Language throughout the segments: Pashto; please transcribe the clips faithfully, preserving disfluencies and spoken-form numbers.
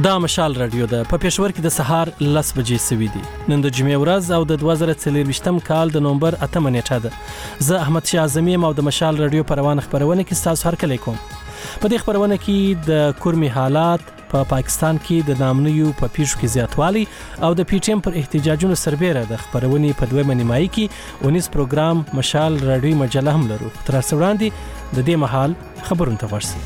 دا مشال رادیو ده په پېښور کې د سهار لس بجې سوي دي. نن د جمعې ورځ او د دوه زره څلرویشتم کال د نومبر اتمه نیټه ده. زه احمد شاه اعظمي او د مشال رادیو په روانه خبرونه کې تاسو هر کله کوم. په دې خبرونه کې د کورمي حالات په پا پاکستان کې د نامنیو په پیښو کې زیاتوالی او د پی ټی ایم پر احتجاجونو سربېره د خبرونې په دویمه نیمایي کې ونیس پروګرام مشال رادیو مجله هم لرو. تر څو وړاندې د دې مهال خبرونه تفصیل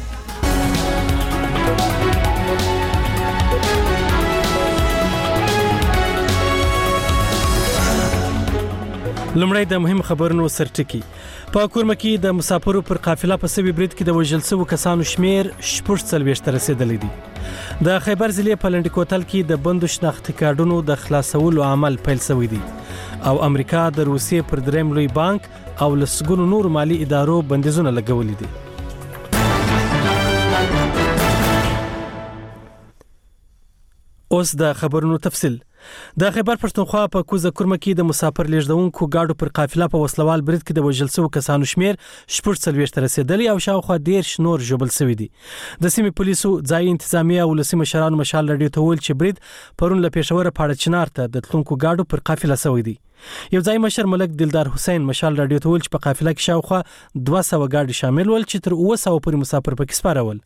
لمړی د مهم خبرونو سرټکی. په کورمه کې د مسافرو پر قافله په سوي برید کې د وژل شوو کسانو شمیر شپږ څلوېښت ته رسیدلی دی. د خیبر ضلع په لنډي کوتل کې د بندو شناختي کارډونو د خلاصولو عمل پیل شوی دی او امریکا د روسیې پر دریم لوی بانک او لسګونو نور مالی ادارو بندیزونه لګولي دي. اوس د خبرونو تفصیل. د خیبر پښتونخوا په کوزه کورمه کې د مسافر لیږدونکو گاډو پر قافله په وسلوال برید کې د وژل شوو کسانو شمیر شپږ څلوېښت ته رسیدلی او شاوخوا دېرش نور ژوبل شوي دي. د سیمې پولیسو ځایي انتظامیه او ولسي مشرانو مشال رادیو ته وویل چې برید پرون له پېښوره پاړه چنار ته د تلونکو گاډو پر قافله شوی دی. یو ځای مشر ملک دلدار حسین مشال رادیو ته وویل چې په قافله کې شاوخوا دوه سوه گاډي شامل ول چې تر اوه سوه پورې مسافر پکې سپارول.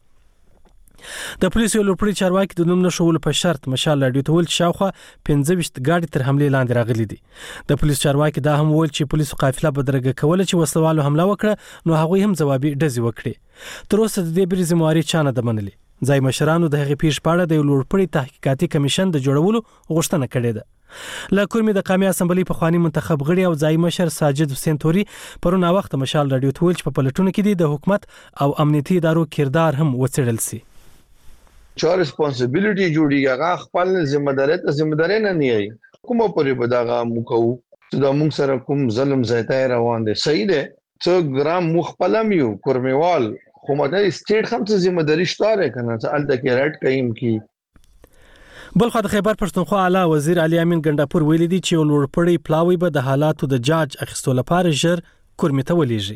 د پولیسو لوړپوړي چارواکي د نوم نشولو په شرط مشال رادیو ته ویل چې شاوخوا پنځه ویشت گاډي تر حملې لاندې راغلي دي. د پولیسو چارواکي دا هم ویل چې پولیسو قافله بدرګه کوله چې وسلوالو حمله وکړه نو هغوی هم ځوابي ډزې وکړي. تر اوسه د دې بریځ مواري چا نه ده منلې. ځای مشرانو د هغې پیښې په اړه د یو لوړپوړي تحقیقاتي کمیشن د جوړولو غوښتنه کړې ده. له کورمې د قومي اسمبلۍ پخواني منتخب غړي او ځای مشر ساجد حسین توري پرون وخت مشال رادیو ته ویل چې په پلټونو کې د حکومت او امنیتي ادارو کردار هم وڅېړل شي. چا ریسپانسیبিলিټي جوړي هغه خپل ذمہ داري ته ذمہ داري نه نیي کومه پرې بداغه مکو چې دا موږ سره کوم ظلم زیاتای روان دي صحیح ده څو ګرام مخپلم یو کورمیوال خو مده سټیټ هم څه ذمہ داري شته کنه چې الته کې رټ کيم کی. بلخو د خیبر پښتونخوا اعلی وزیر علي امین ګنداپور ویلي دي چې لوړپړی پلاوی به د حالاتو د جاج اخیستو لپاره ژر کورمې ته ولېږي.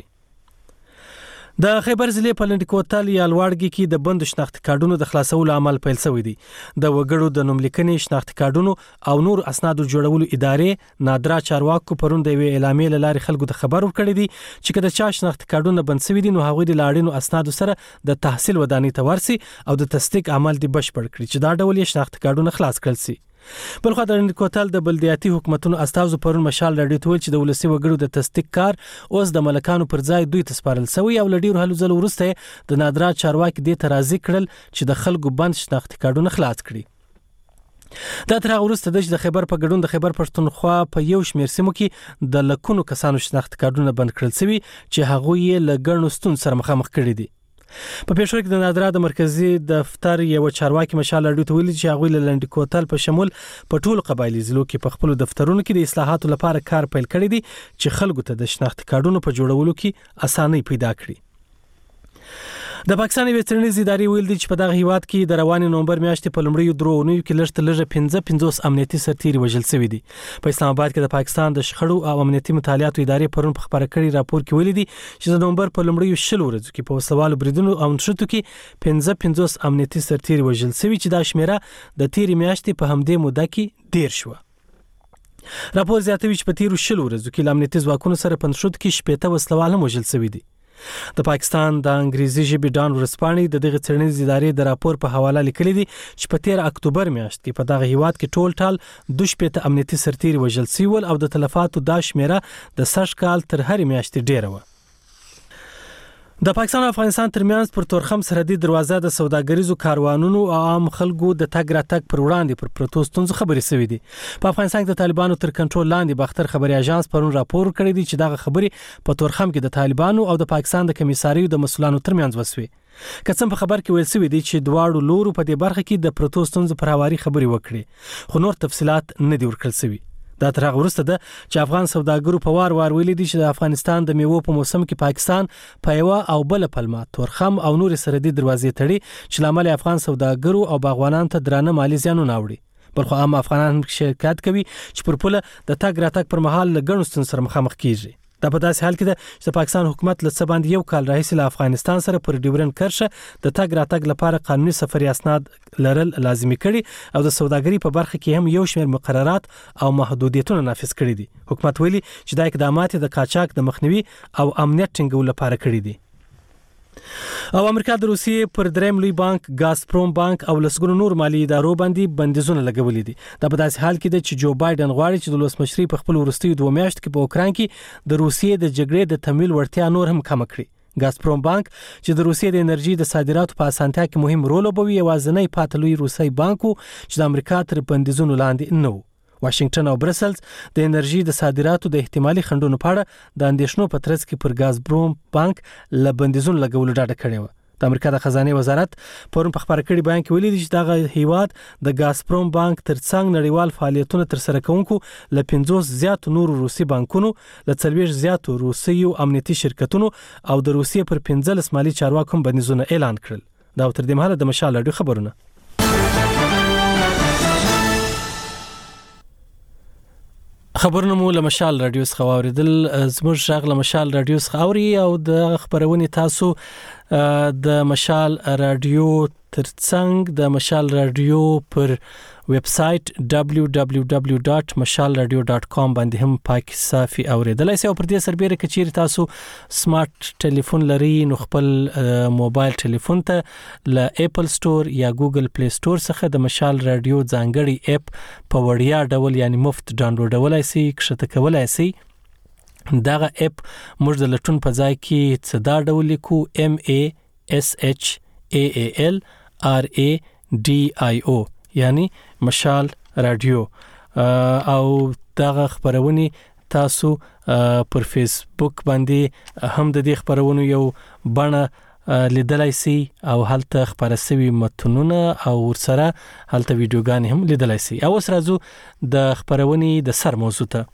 د خیبر ضلع په لنډي کوتل یا لوړګي کې د بندو شناختي کارډونو د خلاصولو عمل پیل شوی دی. د وګړو د نوملیکنې شناختي کارډونو او نور اسنادو جوړولو ادارې نادرا چارواکو پرون د وی اعلامیې لاري خلکو د خبر ورکړی دی چې کله چا شناختي کارډونه بند شوی دي نو هغه د لاړینو اسنادو سره د تحصیل ودانۍ ته ورسي او د تصدیق عمل دی بشپړ کړي چې دا ډول یې شناختي کارډونه خلاص کړل شي. بلخو د لنډي کوتل د بلدیاتي حکومتونو استازو پرون مشال رادیو ته ویل چې د ولسي وګړو د تصدیق کار اوس د ملکانو پر ځای دوی ته سپارل شوی او لډیرو هلو ځلو وروسته د نادرا چارواکي دې ته راضي کړل چې د خلکو بند شناختي کارډونه خلاص کړي. دا تر هغه وروسته د خیبر په ګډون د خیبر پښتونخوا په یو شمېر سیمو کې د لکونو کسانو شناختي کارډونه بند کړل شوي چې هغوی یې له ګڼو ستونزو سره مخامخ کړي دي. په پېښور کې د نادرا د مرکزی دفتر یو چارواکي مشال رادیو ته ویلي چې هغوی له لنډي کوتل په شمول په ټولو قبایلي ضلعو کې په خپلو دفترونو کې د اصلاحاتو لپاره کار پیل کړی دی چې خلکو ته د شناختي کارډونو په جوړولو کې اسانۍ پیدا کړي. د پاکستان یوې څېړنیزې ادارې ویل دي چې په دغه هیواد کې د روانې نومبر میاشتې په لومړیو درو اونیو کې لږ تر لږه پنځه پنځوس امنیتي سرتیري وژل شوي دي. په اسلام آباد کې د پاکستان د شخړو او امنیتي مطالعاتو ادارې پرون په خبره کړي راپور کې ویلي دي چې د نومبر په لومړیو شلو ورځو کې په وسلوالو بریدونو او نښتو کې پنځه پنځوس امنیتي سرتیري وژل شوي چې دا شمیره د تیرې میاشتې په همدې موده کې ډېر شوه. راپور زیاتوي چې په تیرو شلو ورځو کې له امنیتي ځواکونو سره په نښتو کې شپېته وسلوال هم وژل شوي دي. د پاکستان د انګریزي ژبې ډان ورسپانې د دغه څېړنیزې ادارې د راپور په حواله لیکلي دي چې په تیر اکتوبر میاشت کې په دغه هیواد کې ټول ټال دوه شپېته امنیتي سرتیري وژل شوي ول او د تلفاتو دا شمیره د سږ کال تر هرې میاشتې ډیره وه. د پاکستان او افغانستان ترمنځ پر تورخم سرحدي دروازه د سوداګریزو کاروانونو او عام خلکو د تګ راتګ پر وړاندې پر پروتو ستونزو خبرې شوې دي. په افغانستان کې د طالبانو تر کنټرول لاندې باختر خبري اژانس پرون راپور کړی دی چې دغه خبرې په تورخم کې د طالبانو او د پاکستان د کمیساریو د مسؤلانو ترمنځ وسوي. که څه په خبر کې ویل شوی دی چې دواړو لورو په دې برخه کې د پروتو ستونزو پر هواري خبرې وکړي خو نور تفصيلات نه دی ورکړل شوی. دا تر هغه وروسته ده چې افغان سوداګرو په وار وار ویلي دي چې د افغانستان د میوو په موسم کې پاکستان په یوه او بل پلمه تورخم او نور سرحدي دروازې تړي چې لامل افغان سوداګرو او باغوانانو ته درانه مالی زیانونه اوري. بلخو عام افغانان شرکت کوي چې پر پوله د تګ راتګ پر مهال له ګڼو ستونزو سره مخامخ کیږي. دا په داسې حال کې ده چې د پاکستان حکومت له څه باندې یو کال راهیسې له افغانستان سره پر ډیورنډ کرښه د تګ راتګ لپاره قانوني سفري اسناد لرل لازمي کړي او د سوداګرۍ په برخه کې هم یو شمېر مقررات او محدودیتونه نافذ کړي دي. حکومت ویلي چې دا اقدامات د قاچاق د مخنیوي او امنیت ټینګولو لپاره کړي دي. او امریکا د روسیې پر دریم لوی بانک ګازپروم بانک او لسګونو نور مالی ادارو باندې بندیزونه لګولي دي. دا په داسې حال کې ده چې جو بایدن غواړي چې د ولسمشرۍ په خپل وروستیو دوه میاشتو کې په اوکران کې د روسیې د جګړې د تمویل وړتیا نور هم کم کړي. ګازپروم بانک چې د روسیې د انرژي د صادراتو په اسانتیا کې مهم رول لوبوي یوازینی پاتې لوی روسي بانک چې د امریکا تر بندیزونو لاندې نه و. واشنگټن او برسلز د انرژي د صادراتو د احتمالي خنډونو په اړه د اندېښنو په ترڅ کې پر ګازپروم بانک له بندیزونو لګولو ډاډه کړې و. د امریکا د خزانه وزارت پرون په خبره کړي بیان کې ویلي چې دغه هیواد د ګازپروم بانک ترڅنګ نړیوال فعالیتونه تر سره کوونکو ل پنځوس زیات نور روسي بانکونو ل څلوېښت زیات روسي او امنیتي شرکتونو او د روسیې پر پنځلس مالی چارواکو بندیزونه اعلان کړل. دا تر دې مهاله د مشال راډیو خبرونه. خبرونه مو له مشال رادیو څخه واوریدل. زموږ ژغ له مشال رادیو څخه اوري او د خبرونه تاسو د مشال رادیو ترڅنګ د مشال رادیو پر ویب سټ دبلیو دبلیو دبلیو ډاټ مشال رادیو ډاټ کام باندې هم پاکي صافي اوریدلای شئ. او پر دې سربېره کچیر تاسو سمارټ ټلیفون لري نو خپل موبایل ټلیفون ته ل اپل سٹور یا ګوګل پلی سٹور څخه د مشال رادیو ځانګړي اپ په وړیا ډول یعنی مفت ډاونلوډولای شئ کښته کولای شئ. دغه اپ موږ د لټون په ځای کې څه دا ډول لیکو ام ای اس اچ ای ای ال ار ای ډي آی او یعنی مشال رادیو. او دغه خبرونه تاسو پر فیسبوک باندې هم د دې خبرونو یو بڼه لیدلای شئ او هلته خبره شوی متنونه او ورسره هلته ویډیوګان هم لیدلای شئ. او اوس راځو د خبرونې د سر موضوع ته.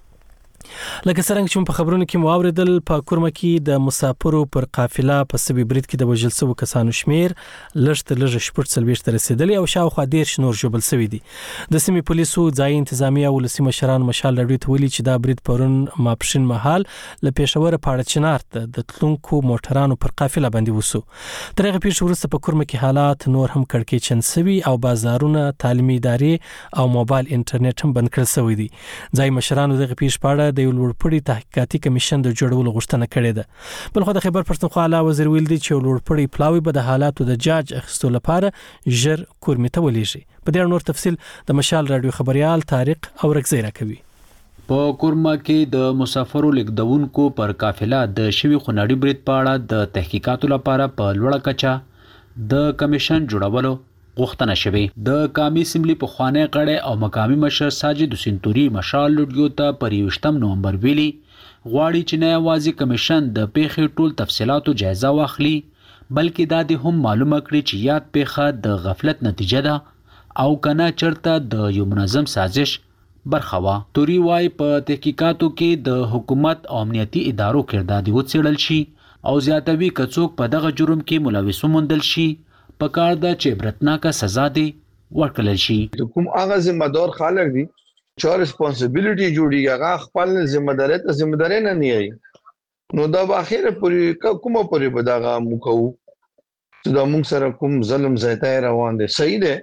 لکه څنګه چې په خبرونو کې مو اوریدل په کورمه کې د مسافرو پر قافله په سبي برید کې د وژل شوو کسانو شمیر لږ تر لږه شپږ څلوېښت ته رسیدلی او شاوخوا دېرش نور ژوبل شوي دي. د سیمې پولیسو ځایي انتظامیه او ولسي مشرانو مشال راډیو ته ویلي چې دا برید پرون ماپښین مهال له پېښوره پاړه چنار ته د تلونکو موټرانو پر قافله باندې وسو. تر هغه پیښې وروسته په کورمه کې حالات نور هم کړکېچن شوي او بازارونه تعلیمي ادارې او موبایل انټرنیټ هم بند کړل شوي دي. ځایي مشرانو دغه پیښې په اړه د یو لوړپوړي تحقیقاتي کمیشن د جوړولو غوښتنه کړې ده. بلخو د خیبر پښتونخوا اعلی وزیر ویل دي چې لوړپوړي پلاوی به د حالاتو د جاج اخیستو لپاره ژر کورمې ته ولېږي. په دې نور تفصیل د مشال راډیو خبريال طارق او رکزی راکوي. په کورما کې د مسافرو لیکدونکو پر قافله د شوی خونړي برید په اړه د تحقیقاتو لپاره په لوړه کچه د کمیشن جوړولو غوښتنه شوې. د قامي اسمبلی په خوانه غړی او مقامی مشر ساجد حسین توري مشال لډیو ته پر یوشتم نومبر ویلي غواړي چې نه یوازې کمیشن د پیښې ټول تفصیلاتو جایزه واخلي بلکې دا د هم معلومه کړي چې یاد پیښه د غفلت نتیجه ده او کنه چرته د یو منظم سازش برخه وا. توري وايي په تحقیقاتو کې د حکومت او امنیتي ادارو کردادي وڅېړل شي او زیاتوي کڅوک په دغه جرم کې ملوث وموندل شي پکار دا چې برتناکه سزا دی ورکړل شي. کوم هغه ذمہ دار خلک دي چې ریسپانسیبিলিټي جوړیږي هغه خپل ذمہ داري ته ذمہ داري نه نیي نو دا په اخیره پورې کومه پورې به دا موکو چې دا موږ سره کوم ظلم زیاتای روان دي. صحیح ده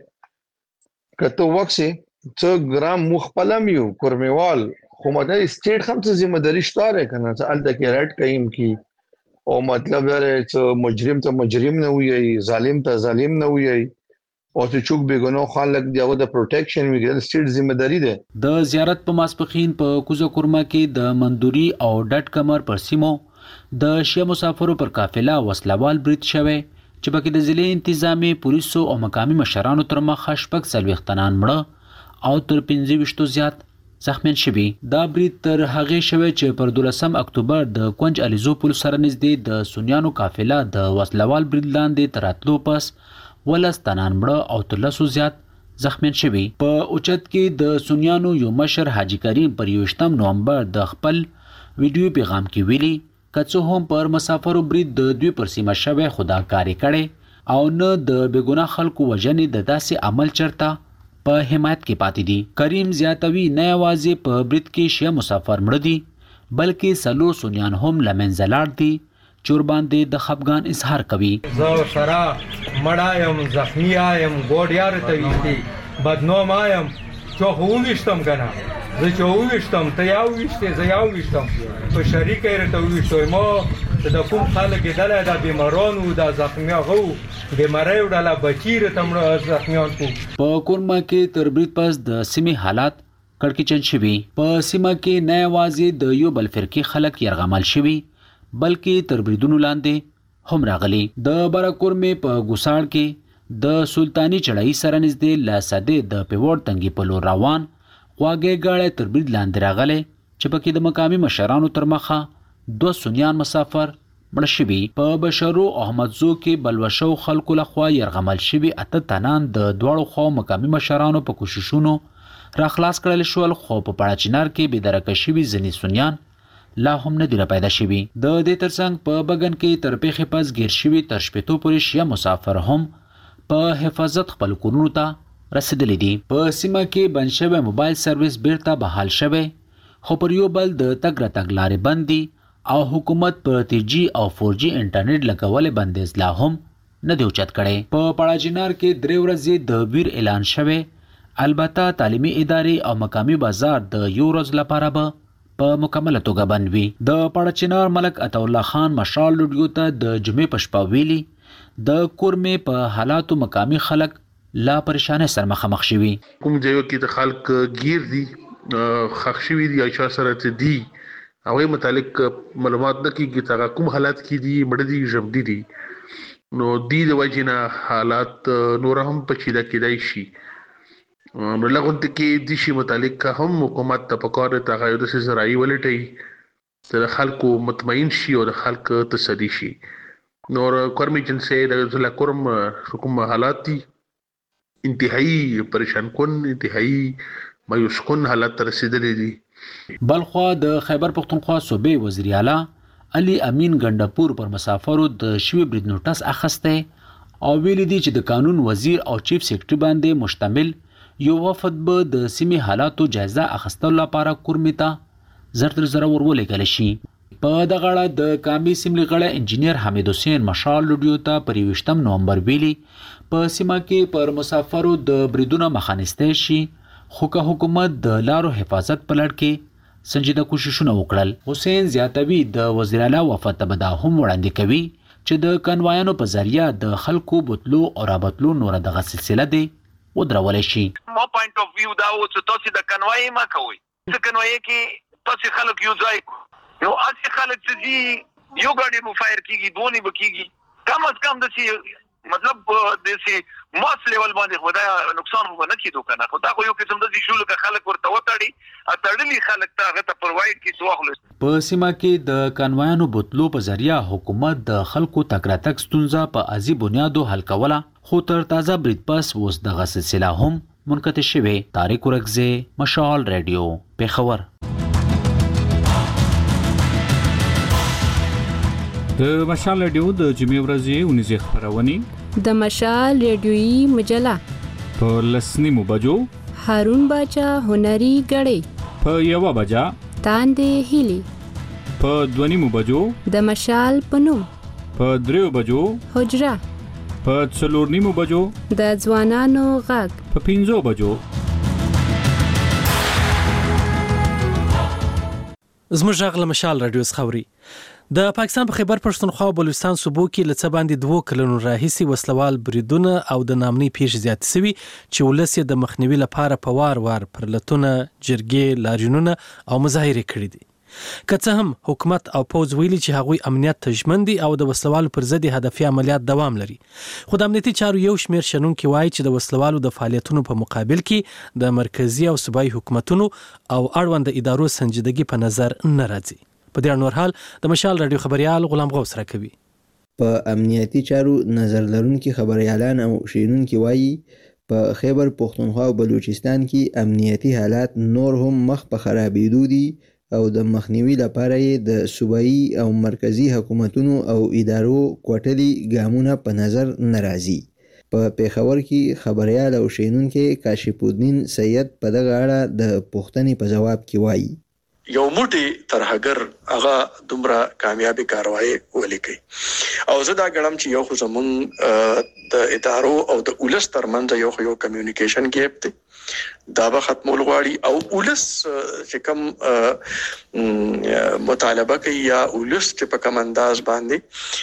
کته وخت چې ګرام مخپلم یو کورمیوال خو مده سټیټ هم څه ذمہ داري شته کنه چې ال د کې رټ کایم کی او مطلب دا چې مجرم ته مجرم نه وي ظالم ته ظالم نه وي او چې چوک بیګنو خلک دیغه د پروټیکشن ویګل سټیټ ذمہ داری ده. د زیارت په ماسپخین په کوزه کورما کې د مندوري او ډټ کمر پر سیمو د شیا مسافرو پر قافله وسلوال برید شوه چې پکې د ضلع انتظامی پولیسو او مقامی مشرانو تر مخ شپږ څلوېښت مړه او تر پنځه ویشت زیات زخمین شوي. دا برید تر هغه شوه چې پر دولسم اکتوبر د کونج الیزو پل سره نږدې د سونیانو قافله د وسلوال برید لاندې تراتلو پس ولس تنان مړه او تر لسو زیات زخمین شوي. په اوچت کې د سونیانو یو مشر حاجی کریم پر یوشتم نومبر د خپل ویډیو پیغام کې ویلي کڅو هم پر مسافرو برید د دوی پر سیمه شوه خدا کاری کړي او نه د بیګناه خلکو وژنې د داسې عمل چرته په حمایت کې پاتې دي. کریم زیاتوي نه یوازې په برید کې شیا مسافر مړه دي بلکې څلور سنیان هم له منځه لاړ دي چې ورباندې د خفګان اظهار کوي. زه سره مړه یم، زخمی یم، ګوډیار ته ویشتي بدنام یم، چې خو وویشتم که نه زه چې وویشتم ته یا وویشتې زه یا وویشتم په شریکه یې راته وویشتوی ما چې د کوم خلک لیدلی دا بیماران وو دا زخمي هغه وو بیماری وړله بچي راته مړه زخمیان وو. په کورما کې تر برید پس د سیمې حالات کړکېچن شوي. په سیمه کې نه یوازې د یو بل فرقې خلک یرغمل شوي بلکې تر بریدونو لاندې هم راغلي. د براکورمې په ګوساړ کې د سلطاني چړای سره نږدې له سدې د پیوړ تنګي په لور روان خواږه غاړه تر برید لاندې راغلي چې پکې د مقامي مشرانو تر مخه دوه سنیان مسافر مړه شوي. په بشرو احمدزو کې بلوشو خلکو لخوا یرغمل شوي اته تنان د دواړو خوا مقامي مشرانو په کوششونو راخلاص کړل شول، خو په پاړه چنار کې بېدرکه شوي ځینې سنیان لا هم نه دي پیدا شوي. د دې ترڅنګ په بګن کې تر پیښې پس ګیر شوي تر شپېتو پورې شیعه مسافر هم په حفاظت خپل کورونو ته رسیدلی دي. په سیمه کې بند شوی موبایل سرویس بیرته بحال شوی، خو پر یو بل د تګ راتګ لارې بند دي او حکومت په تھری جی او فور جی انټرنیټ لګولې بندیز لا هم نه دی اوچت کړی. په پاړه چنار کې درې ورځې د ویر اعلان شوی، البته تعلیمي ادارې او مقامي بازار د یو ورځ لپاره به په مکمله توګه بند وي. د پاړه چنار ملک عطاالله خان مشال لوډیو ته د جمعې په شپه ویلي د کورمې په حالاتو مقامي خلک لا پریشانه سره مخامخ شوي. کوم ځایو کې د خلک گیر دي خښ شوي دي یا سره ته دي هغه متعلق معلومات نه کیږي چې کوم حالات کې دي مړه دي ژوندي دي نو دي د وجنه حالات نور هم پچیدا کېدای شي. نو لغونت کې د شي متعلق هم حکومت ته پکاره ته غوډه د زراعي ولټي تر خلکو مطمئن شي او د خلک تسدي شي. نور کورمي جنسه د ځل کورم حکومت حالات دي انتهایی پریشان کن انتهایی مایوس کن حالات تر رسیدلې دي. بلخوا د خیبر پختونخوا صوبې وزیر اعلی علي امین ګندپور پر مسافرو د شوی برید نوټس اخسته او ویلي دي چې د قانون وزیر او چیف سیکریټري باندې مشتمل یو وفد به د سیمې حالاتو جایزه اخیستلو لپاره کورمې ته زر تر زره ورولېږلی شي. په دغه اړه د کامې سیملې غړی انجینیر حمید حسین مشال لوډیو ته پر یوویشتم نومبر ویلي په سیمه کې پر مسافرو د بریدونو مخه نیستی شي، خو که حکومت د لارو حفاظت په لړ کې سنجیده کوششونه وکړل. حسین زیاتوي د وزیر اعلی وفد ته به دا هم وړاندې کوي چې د کنوایانو په ذریعه د خلکو بوتلو او رابطلو نوره دغه سلسله دی ودرولای شي. ما پوینټ اف ویو دا و چې تاسو د کنوای ما کوي چې کنوای کې تاسو خلک یو ځای نو اسی خلک چې یو ګاډي مو فایر کیږي دونی بکیږي کم از کم د سی مطلب د سی ماس لیول باندې خدای نقصان هو نه کیدو کنه خدای خو یو قسم د شول ک خلک ورته وتاړي اتړلي خلک ته هغه ته پرووايډ کی سواخلو. په سیمه کې د کنوایانو بوتلو په ذریعہ حکومت د خلکو تکراتک ستونزه په ازي بنیادو حل کوله، خو تر تازه برید پس اوس دغه سلسله هم منقطع شوه. طارق ورکزه، مشال رادیو، پیښور. د مشال رادیو د جمعې ورځې ونیزه خبرونه د مشال رادیويي مجله په لسنیمو بجو هارون باچا هنري غړې په یو بجا تاندې هلي په دونیمو بجو د مشال پنوم په دریو بجو حجره په څلورنیمو بجو د ځوانانو غږ په پنځو بجو. زموږ غږ له مشال رادیو خبري. د پاکستان په خیبر پښتونخوا او بلوچستان صوبو کې لڅ باندې دوه کلونو راهیسي وسلوال بریدونه او د نامني پیښ زیات سوي چې ولسی د مخنیوي لپاره په وار وار پرلتونه جرګې لاریونونه او مظاهره کړې دي. که څه هم حکومت او پوز ویلي چې هغوی امنیت تضمین دي او د وسلوالو پر ضد هدفي عملیات دوام لري، خو د امنیتي چارو یو شمېر شنونکي وایي چې د وسلوالو د فعالیتونو په مقابل کې د مرکزی او صوبایي حکومتونو او اړوند ادارو سنجیدګي په نظر نه راځي. په دې نور حال د مشال رادیو خبريال غلام غوث راکوي. په امنیتي چارو نظر لرونکي خبريالان او شینونکي وایي په خیبر پښتونخوا او بلوچستان کې امنیتي حالات نور هم مخ په خرابېدو دي او د مخنیوي لپاره یې د صوبایي او مرکزی حکومتونو او ادارو کوټلي ګامونه په نظر ناراضي. په پیښور کې خبريال او شینونکي کاشف الدین سید په دغه اړه د پوښتنې په جواب کې وایي یو موټي ترهګر هغه دومره کامیابی کاروایی ولیکي. او زه دا ګڼم چې یو خو زمون د ادارو او د ولس ترمنځ یو خو یو کمیونیکیشن ګیپ دی دا به ختمول غواړي او ولس چې کوم مطالبه کوي یا ولس چې په کوم انداز باندې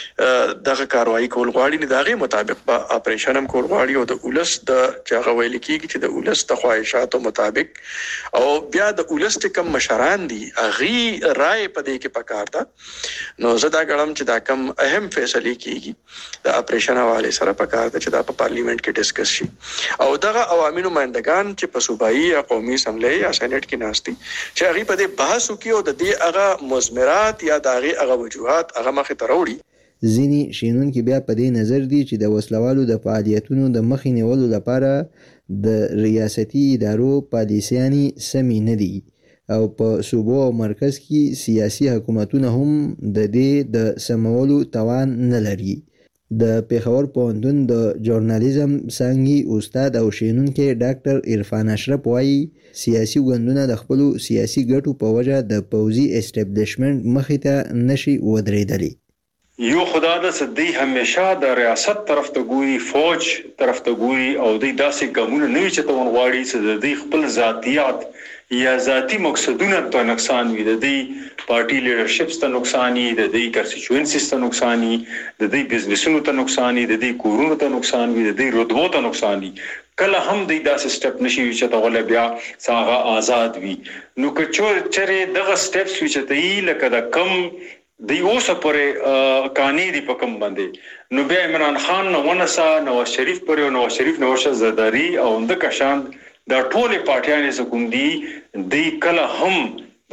دغه کاروایی کول غواړي نه دغه مطابق به اپریشن هم کول غواړي او د ولس د چاغه ویل کیږي چې د ولس د خواهشاتو مطابق او بیا د ولس کوم مشران دي اغي رائے پدې کې پکار ده. نو زه دا ګڼم چې دا کوم اهم فیصله کیږي د اپریشن حواله سره پکار ده چې دا په پارلیمنت کې ډیسکس شي او دغه عوامي نمائندگان چې په صوبایي یا قومي اسمبلی یا سېنات کې ناشتي چې هغه په دې بحث وکړي او د دې هغه مزمرات یا دغه هغه وجوهات هغه مخې ته راوړي. ځینې شینونکي بیا په دې نظر دي چې د وسلوالو د فعالیتونو د مخې نیولو لپاره د ریاستي ادارو پالیسیانې سمې نه دي او په صوبو او مرکز کې سیاسي حکومتونه هم د دې د سمولو توان نه لري. د پیښور پوهنتون د ژورنالیزم څانګې استاد او شینونکی ډاکټر عرفان اشرف وایي سیاسي ګوندونه د خپلو سیاسي ګټو په وجه د پوځي اسټابلیشمنټ مخې ته نشي ودرېدلی. یو خدا د سدي همیشه د ریاست طرف ته ګوري فوج طرف ته ګوري او د داسې ګامونه نه وي چې ته ونغواړي چې د خپل ذاتيات یا ذاتی مقصدونه ته نقصان وي د دې پارټي لیډرشپ ته نقصان وي د دې کنسټیټوئنسیز ته نقصان وي د دې بزنسونو ته نقصان وي د دې کورونو ته نقصان وي د دې رتبو ته نقصان وي کله هم د داسې سټپ نشي چې ته غل بیا څنګه آزاد وي. نو که چېرې دغه سټپس وي چې ته لکه د کم د اوسه پرې کانی دی په کوم باندې نو بیا عمران خان نو ونسا نواز شریف پرې نو شریف نوشه زرداری او د کشان د ټوله پارټیانې سکوم دی د کله هم د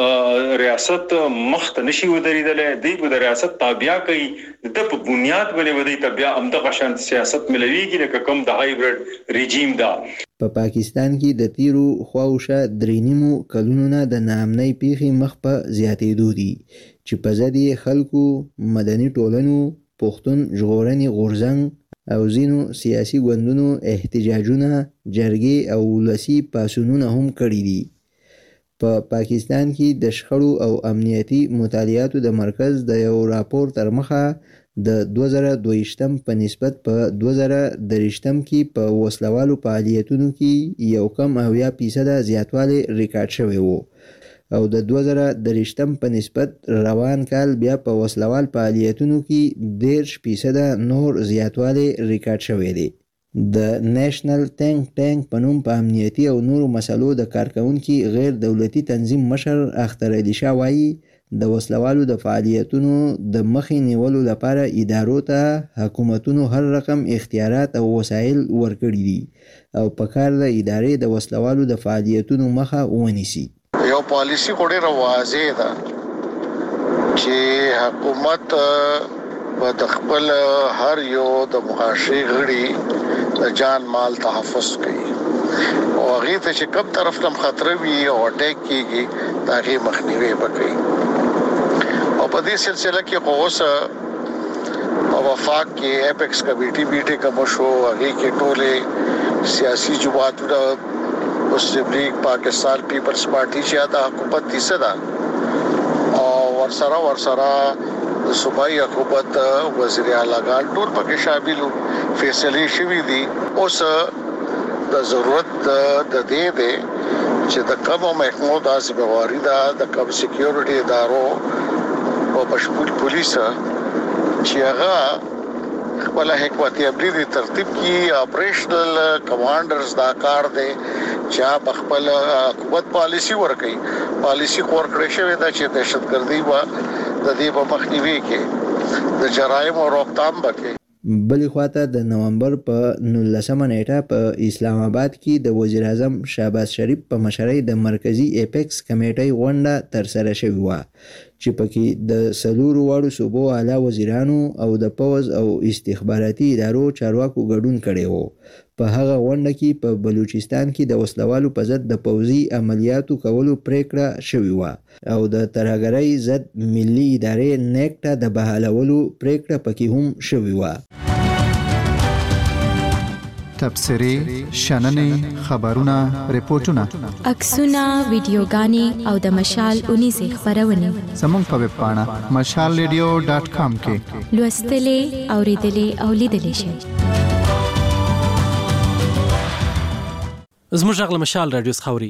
ریاست مخت نشي ودرېدل دی په ریاست تابع کوي د په بنیاد باندې ودی تابع هم د قشان سیاست ملويږي لکه کوم د هایبرید ریجیم دا. په پا پاکستان کې د تیرو خواوشه درینیمو کلونو نه د ناامنۍ پیښې مخ په زیاتېدو دي چې په ځدې خلکو مدني ټولنو پښتون ژغورنې غورځنګ او ځینو سیاسي ګوندونو احتجاجونه جرګې او ولسي پاڅونونه هم کړي دي. په پا پاکستان کې د شخړو او امنیتي مطالعاتو د مرکز د یو راپور تر مخه د دوه زره دوه ویشتم په نسبت په دوه زره درې ویشتم کې په وسلوالو فعالیتونو کې یو کم اویا فیصده زیاتوالی ریکارډ شوی و او د دوه زره درې ویشتم په نسبت روان کال بیا په وسلوال فعالیتونو کې دېرش فیصده نور زیاتوالی ریکارډ شوی دی. د نېشنل تینک ټینک په نوم په امنیتي او نورو مسلو د کارکونکي غیر دولتي تنظیم مشر اختر علي شاه وایي د وسلوالو د فعالیتونو د مخې نیولو لپاره ادارو ته حکومتونو هر رقم اختیارات او وسایل ورکړي دي او په کار د ادارې د وسلوالو د فعالیتونو مخه ونیسي. یو پالیسی خو ډېره واضح ده چې حکومت په خپل هر یو د معاشي غړي د جان مال تحفظ کوي او هغه ته چې کوم طرف تم خطر وي او اٹیک کیږي دا هغه مخنیوي وکړي. او په دې سلسله کې اوس او وفاق کې اپیکس کمیټي بیٹه کوم شو هغه کې ټوله سیاسي جماعتونه مسلم لیگ پاکستان پیپلز پارټي چې دا حکومت دي صدا او ورسره ورسره د صوبایي حکومت وزیر اعلی ګان ټول پکې شامل فیصله شوې دي. اوس د ضرورت د دې ده چې د کومو محکمو د ځواري دا د کوم سکیورټي ادارو او پښپول پولیس چې هغه خپل حکمت عملی دی ترتیب کی اپریشنل کمانډرز دا کار دی چې په خپل حکومت پالیسی ورکړي پالیسی خور کړی شوی دا چې دهشتګردي و د دې په مخنیوي کې د جرایم او روکتام وکړي. بلې خواته د نومبر په نولسمه نیټه په اسلام آباد کې د وزیر اعظم شهباز شریف په مشرۍ د مرکزی اپیکس کمیټې غونډه ترسره شوې وه چې پکې د څلورو واړو صوبو اعلی وزیرانو او د پوځ او استخباراتي ادارو چارواکو ګډون کړی و. په هغه غونډه کې په بلوچستان کې د وسلوالو په ضد د پوځي عملیاتو کولو پریکړه شوې وه او د ترهګرۍ ضد ملي ادارې نیک ته د بحالولو پریکړه پکې هم شوې وه. تبصرې شننې خبرونه ریپورتونه عکسونه ویډیوګانې او د مشال اونیزه خبرونه زموږ په ویب پاڼه مشال ریډیو ډاټ کام کې لوستلې اوریدلې او لیدلې شئ. زموږ غږ مشال رادیو خوري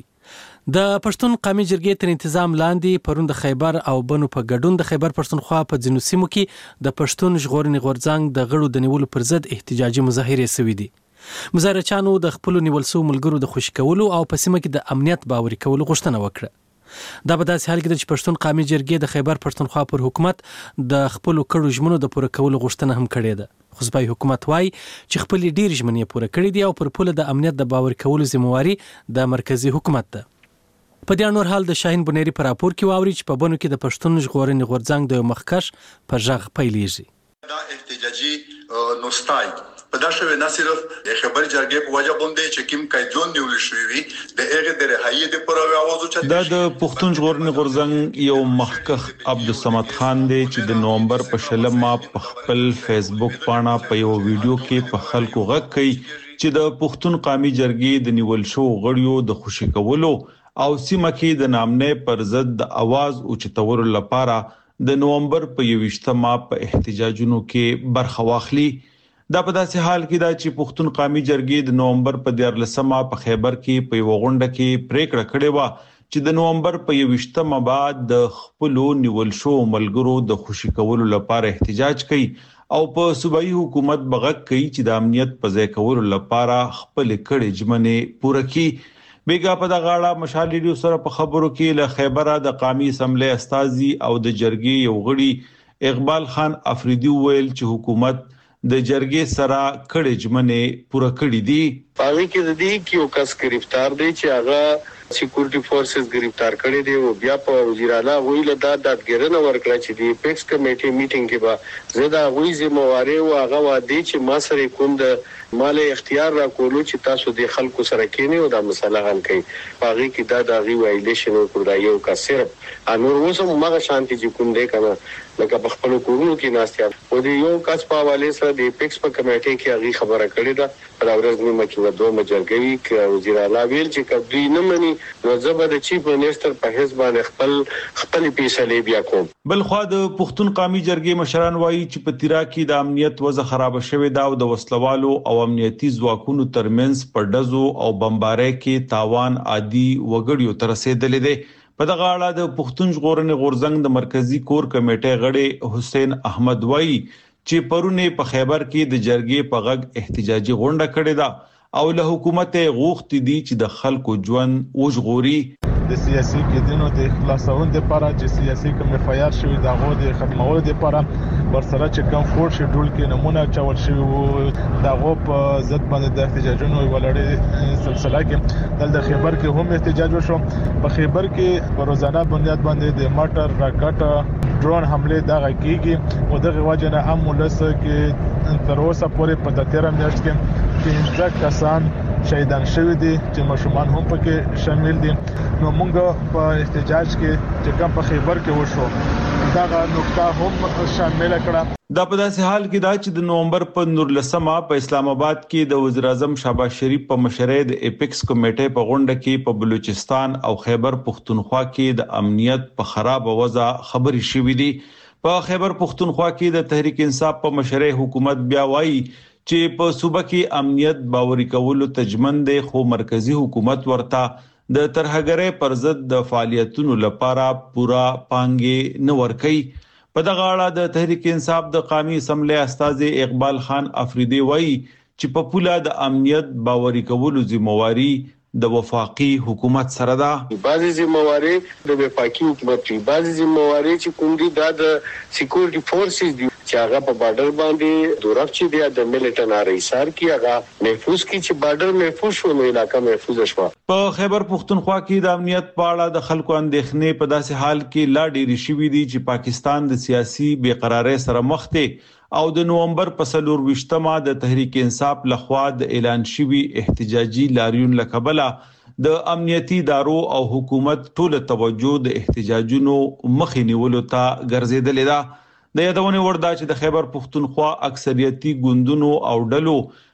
د پښتون قومي جرګې تر تنظیم لاندې پرون د خیبر او بنو په ګډون د خیبر پښتونخوا په ځینو سیمو کې د پښتون ژغورنې غورځنګ د غړو د نیولو پر ضد احتجاجي مظاهرې شوې دي. مظاهرچیانو د خپل نیول شوو ملګرو د خوشی کولو او په سیمه کې د امنیت باوري کولو غوښتنه وکړه. دا په داسې حال کې چې پښتون قومي جرګې د خیبر پښتونخوا پر حکومت د خپل کړو ژمنو د پوره کولو غوښتنه هم کړې ده. خو صوبایي حکومت وايي چې خپل ډیر ژمنې پوره کړې دي او پر پوله د امنیت د باور کولو ذمہواری د مرکزی حکومت ده. په دې نور حال د شاهین بنيري پر راپور کې واوري چې په بنو کې د پښتون ژغورنې غورځنګ د مخکش پر ژغ پیلېږي. دا احتجاجي نوستای په داسې نه صرف خبر جرګې په وجه باندې چې کوم قیدون نیول شوی وي د هغه د رهایی د پروي आवाज او د د پښتون ژغورنې غورځنګ یو مخکخ عبدالصمد خان دی چې د نومبر په شلمه په خپل فیسبوک باندې په یو ویډیو کې په خلکو غږ کوي چې د پښتون قومي جرګې د نیول شو غړیو د خوشی کولو او سیمه کې د نامنې پر ضد د आवाज او چتور لپاره د نومبر په یوشتمه په احتجاجونو کې برخه واخلي. دا په داسې حال کې دا چې پښتون قومي جرګې د نومبر په دیارلسمه په خیبر کې په یو غونډه کې پریکړه کړې و چې د نومبر په یوشتمه بعد د خپل نیول شو ملګرو د خوشی کولو لپاره احتجاج کوي او په صوبایي حکومت بغږ کوي چې د امنیت په ځای کولو لپاره خپل کړي ژمنې پوره کړي. بیګا په دغه اړه مشال ریډیو سره په خبرو کې له خیبره د قومي اسمبلی استازي او د جرګې یو غړي اقبال خان افریدي ویل چې حکومت د جرګې سره کړي ژمنې پوره کړې دي. پاره کې د دې کې یو کس گرفتار دی چې هغه سکیورټي فورسز گرفتار کړي دي او بیا په وزیر اعلی ویل دا دادګرنه ورکړه چې د پیکس کمیټې میټینګ کې به زدا غوي ذمہواری او هغه وادي چې ما سره کوم د مال اختیار را کولو چې تاسو د خلکو سره کېنی او دا مسله حل کړئ. پاره کې دا د غي وایلیشن او کړدایو کا صرف انور وسم مغه شانتي چې کوم دی کنه لکه په خپل کورونو کې ناستیا او د یو کس په حواله سره د پیکس په کمیټې کې هغه خبره کړې ده په ورځ نیمه کې و دوه مجلګوي کې وزیر اعلی ویل چې کبدی نه مني نو زبر د چیف منسٹر په حساب باندې خپل خپل فیصله بیا کوم. بل خو د پښتون قومي جرګې مشران وایي چې په تیرا کې د امنیت وضع خراب شوه دا او د وسلوالو او امنیتي ځواکونو ترمنځ په دزو او بمبارۍ کې تاوان عادي وګړیو تر رسیدلې ده. په دغه اړه د پښتون ژغورنې غورځنګ د مرکزی کور کمیټې غړي حسین احمد وایي چې پرونه په خیبر کې د جرګې په غږ احتجاجي غونډه کړې ده او له حکومت غوښتي دي چې د خلکو ژوند وژغوري. د سیاسي کېدنو د خلاصون لپاره چې سیاسي کوم فایار شوی د غو د ختمولو لپاره ورسره چې کوم فور شیډول کې نمونه چول شوی وو د غو په ضد باندې د احتجاجونو ولړې سلسله کې د خیبر کې هم احتجاج وشو. په خیبر کې په روزانه بنیاد باندې د ماټر راکټ ډرون حمله دغه کیږي او دغه وجنه هم ولسه کې تر اوسه پورې په تیره میاشت کې پنځه کسان شهیدان شوی دي چې مشومان هم پکې شامل دي. نو موږ په احتجاج کې چې کوم په خیبر کې وشو دا نقطه هم شامل کړه. دا په داسې حال کې دا چې د نومبر په نورلسمه په اسلام آباد کې د وزیر اعظم شهباز شریف په مشرۍ د اپیکس کمیټې په غونډه کې په بلوچستان او خیبر پښتونخوا کې د امنیت په خراب وضع خبري شوې دي. په خیبر پښتونخوا کې د تحریک انصاف په مشرۍ حکومت بیا وایي چې په صوبه کې امنیت باوري کولو تجمن دی خو مرکزی حکومت ورته د ترهګرۍ پر ضد د فعالیتونو لپاره پورا پانګې نه ورکوي. په دغه اړه د تحریک انصاف د قومي اسمبلی استاد اقبال خان افریدي وایي چې په پوله د امنیت باوري کولو ذمہواری د وفاقي حکومت سره ده. بعضی ذمہواری د وفاقي حکومت دی، بعضی ذمہواری چې کوم دي د سکیورټي فورسز دي چې هغه په بارډر باندې دورف چې دی د ملټن ارایسار کې هغه محفوظ کی چې بارډر محفوظ شو نو علاقہ محفوظ شو. په خیبر پښتونخوا کې د امنیت په اړه د خلکو اندېښنې په داسې حال کې لا ډېری شوې دي چې پاکستان د سیاسي بېقرارۍ سره مخ دی او د نومبر په څلور ویشتمه د تحریک انصاف لخوا د اعلان شوی احتجاجي لاریون لکبله د امنیتي ادارو او حکومت ټول توجه د احتجاجونو مخې نیولو ته ګرځیدلې ده. د یادونه وردا چې د خیبر پښتونخوا اکثریتي ګوندونو او ډلو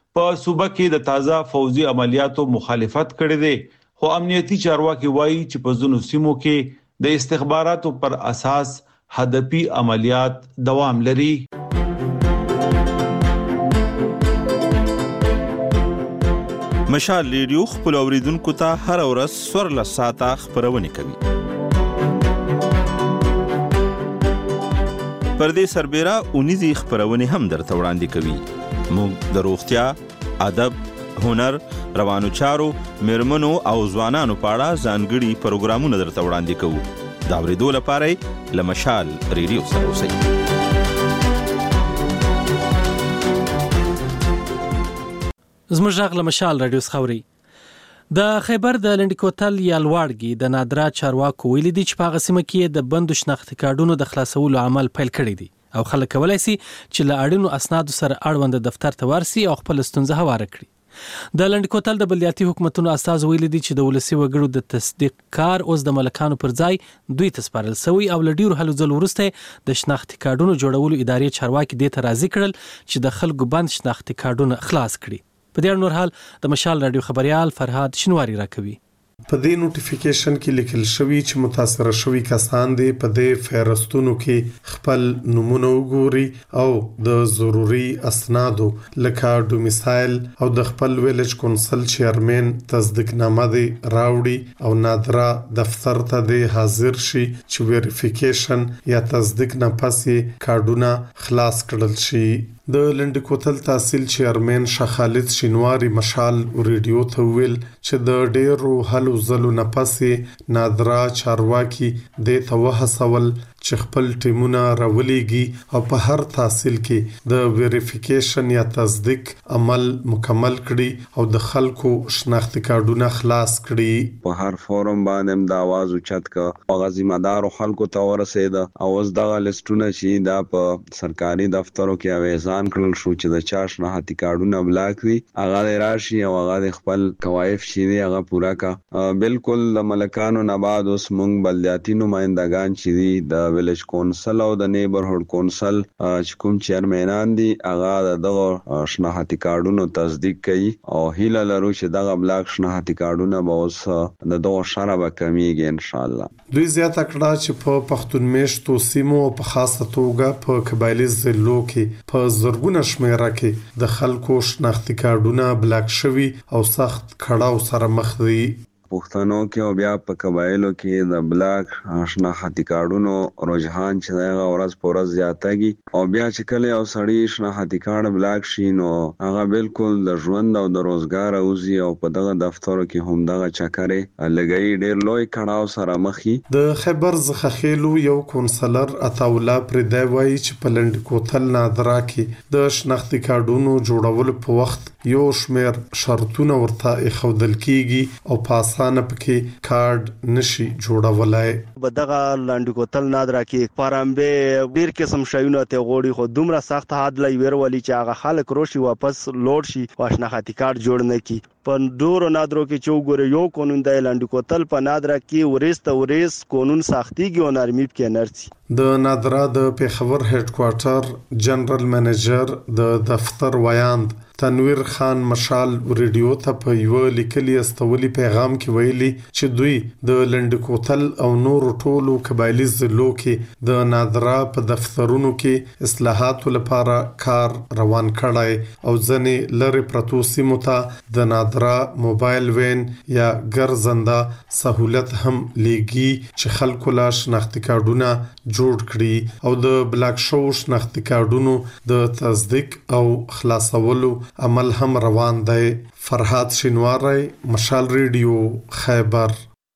په صوبه کې د تازه فوزي عملیاتو مخالفت کړی دی، خو امنیتي چارواکي وایي چې په ځینو سیمو کې د استخباراتو پر اساس هدفي عملیات دوام لري. مشال ریډیو خپل اوریدونکو ته هر ورځ څوارلس ساعته خبرونه کوي. پر دې سربېره اونیزي خبرونه هم درته وړاندې کوي. موږ د روغتیا، ادب، هنر، روانو چارو، میرمنو او ځوانانو په اړه ځانګړي پروګرامونه درته وړاندې کوو. دا اورېدو لپاره له مشال ریډیو سره اوسئ. زموږ غږ له مشال رادیو څخه اورئ. د خیبر د لنډکوتل یا لواړګي د نادرا چارواکو ویلي دي چې په هغه سیمه کې د بندو شناختي کارډونو د خلاصولو عمل پیل کړی دی او خلک کولی سي چې له اړینو اسنادو سره اړوند دفتر ته ورسي او خپل ستونزه هواره کړي. د لنډکوتل د بلدیاتي حکومتونو استازو ویلي دي چې د ولسي وګړو د تصدیق کار اوس د ملکانو پر ځای دوی ته سپارل شوی او له ډیرو هلو ځلو وروسته د شناختي کارډونو جوړولو ادارې چارواکي دې ته راضي کړل چې د خلکو بند شناختي کارډونه خلاص کړي. په دې نور حال د مشال رادیو خبريال فرهاد شنواری راکوي. په دې نوټیفیکیشن کې لیکل شوی چې متاثر شوی کسان دي په دې فهرستونو کې خپل نمونه وګوري او د ضروری اسنادو لکه ډومیسایل او د خپل ویلج کونسل چیرمن تصدیقنامه دی راوړي او نادرا دفتر ته دی حاضر شي چې ویریفیکیشن یا تصدیق نه پسې کارډونه خلاص کړل شي. د لنډکوتل تحصیل چیرمن شاه خالد شینواری مشال ریډیو ته ویل چې د ډیرو هلو زلو نه پسې نادرا چارواکي د توهسول چې خپل ټیمونه راولېږي او په هر تحصیل کې د ویریفیکیشن یا تصدیق عمل مکمل کړي او د خلکو شناختی کارډونه خلاص کړي. په هر فورم باندې د आवाज اوچت کا او غزیمدار خلکو ته ورسېد او اوس دغه لیستونه چې دا په سرکاري دفترو کې اویزان کړل شو چې د چا شناختی کارډونه بلاک وي هغه راشي او هغه خپل کوایف شي هغه پورا کا. بالکل د ملکانو نه بعد اوس مونږ بلدیاتي نمائندگان چې د ویلج کونسل او د نیبرهود کونسل چې کوم چیرمنان دي هغه دغه شناختی کارډونو تصدیق کوي او هیله لرو چې دغه بلاک شناختی کارډونه به اوس د دغه شرع به کمیږي ان شاء الله. دوی زیاته کړه چې په پښتون میشتو سیمو په خاصه توګه په قبایلی ضلعو کې په زرګونه شمیره کې د خلکو شناختی کارډونه بلاک شوي او سخت کړهو سره مخ دي. پښتنو کې او بیا په قبایلو کې د بلاک شناختی کارډونو رجحان چې دغه ورځ په ورځ زیاتېږي او بیا چې کله یو سړی شناختی کارډ بلاک شي نو هغه بالکل د ژوند او د روزګار اوزي او په دغه دفترو کې هم دغه چکرې لګي ډېر لوی کړهو سره مخي. د خیبر زخخیلو یو کونسلر عطاولا پردی وایي چې په لنډکوتل نادرا کې د شناختی کارډونو جوړولو په وخت یو شمیر شرطونه ورته ایښودل کیږي او پاس اسانه پکې کارډ نشي جوړولای. بدغه لنډکوتل نادرا کې پرامبه ډیر قسم شایونه ته غوړي خو دومره سخت حد لای ورولي چې هغه خلک روشي واپس لوړ شي واشناختی کارډ جوړ نه کی. په ډورو نادرو کې چوغره یو قانون دی لنډکوتل په نادرا کې ورسته ورس قانون سختيږي او نرمي کې نرسي. د نادرا د پیښور هډ کوارټر جنرال منیجر د دفتر ویاند تنویر خان مشال ریډیو ته په یو لیکلي استولي پیغام کې ویلي چې دوی د لنډکوتل او نور ټولو قبایلی ضلعو کې د نادرا په دفترونو کې اصلاحاتو لپاره کار روان کړی او ځنې لری پرتو سیمو ته د نادرا موبایل وین یا ګرځنده سہولت هم لګي چې خلکو لا شناختی کارډونه جوړ کړي او د بلاک شو شناختی کارډونو د تصدیق او خلاصولو عمل هم روان دی. فرهاد شینواری مشال ریډیو خیبر.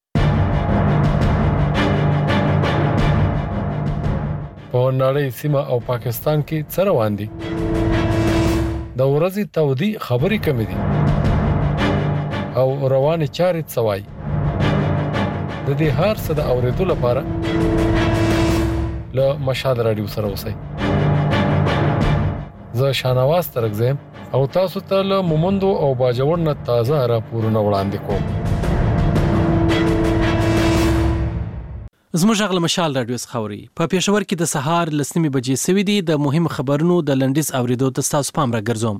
په نړۍ سیمه او پاکستان کې څه روان دي؟ د ورځې تودي خبرې کمې دي او روانې چارې څه وایي؟ د دې هر څه د اورېدو لپاره له مشال رادیو سره اوسئ. زه شانواز ترکزم او تاسو ته له مومندو او باجوړ نه تازه راپورونه وړاندې کوم. زموږ غږ له مشال رادیو څخه اوري. په پېښور کې د سهار لسنیمې بجې سوي دي. د مهم خبرونو د لنډیز اوریدو ته تاسو پام راګرځوم.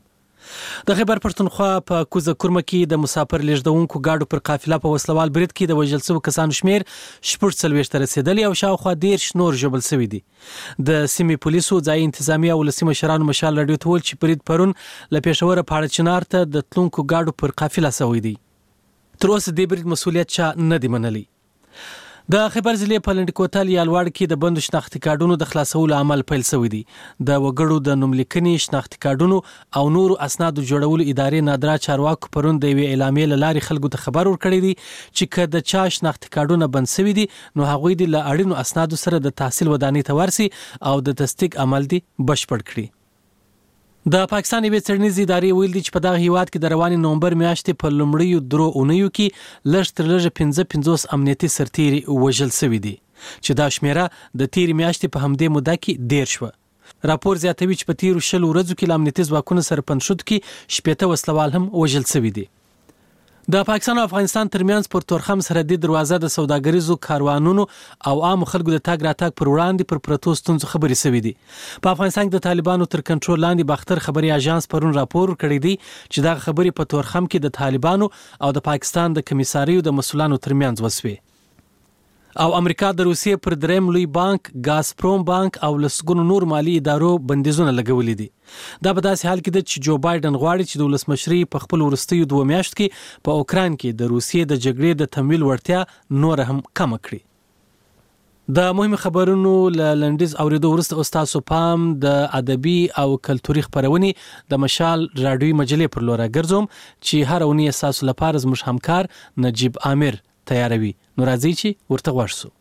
د خیبر پښتونخوا په کوزه کورمه کې د مسافر لیږدونکو ګاډو پر قافله په وسلوال برید کې د وژل شوو کسانو شمیر شپږ څلوېښت ته رسېدلی او شاوخوا دېرش نور ژوبل شوي دي. د سیمې پولیسو ځایي انتظامیه او ولسي مشرانو مشال راډیو ته وویل چې برید پرون له پېښوره پاړه چنار ته د تلونکو ګاډو پر قافله شوی دی. تر اوسه دې برید مسؤلیت چا نه دی منلی. د خیبر ضلع په لنډ کوتل یالواړ کې د بندو شناختي کارډونو د خلاصولو عمل پیل شوی دی. د وګړو د نوملیکنې شناختي کارډونو او نورو اسنادو جوړولو ادارې نادرا چارواکو پرون د یوې اعلامیې له لارې خلکو ته خبر ورکړی دی چې که د چا شناختي کارډونه بند شوي دي نو هغوی دې له اړینو اسنادو سره د تحصیل ودانۍ ته ورسي او د تصدیق عمل دې بشپړ کړي. د پاکستان یوې څېړنیزې ادارې ویل دي چې په دغه هیواد کې د روانې نومبر میاشتې په لومړیو درو اونیو کې لږ تر لږه پنځه پنځوس امنیتي سرتیري وژل شوي دي چې دا شمیره د تیرې میاشتې په همدې موده کې ډېر شوه. راپور زیاتوي چې په تیرو شلو ورځو کې له امنیتي ځواکونو سره پنشود کې شپېته وسلوال هم وژل شوي دي. د پاکستان او افغانستان ترمنځ پر تورخم سرحدي دروازه د سوداګریزو کاروانونو او عامو خلکو د تګ راتګ پر وړاندې پر پرتو ستونزو خبرې شوې دي. په افغانستان کې د طالبانو تر کنټرول لاندې باختر خبري اژانس پرون راپور کړی دی چې دا خبرې په تورخم کې د طالبانو او د پاکستان د کمیساریو د مسولانو ترمنځ وسوي. او امریکا د روسیې پر دریم لوی بانک ګازپروم بانک او لسګونو نور مالی ادارو بندیزونه لګولي دي. دا په داسې حال کې ده چې جو بایدن غواړي چې د ولسمشري په خپل وروستیو دوه میاشتو کې په اوکراین کې د روسیې د جګړې د تمویل وړتیا نور هم کم کړي. د مهمو خبرونو له لنډیز اوریدو وروسته استاد پام د ادبي او کلتوري خبرونې د مشال راډیوي مجلې پر لور ګرځوم چې هر اونۍ اساسو لپاره زموږ همکار نجیب عامر تیاروي. نو راځي چې ورته غوږ شو.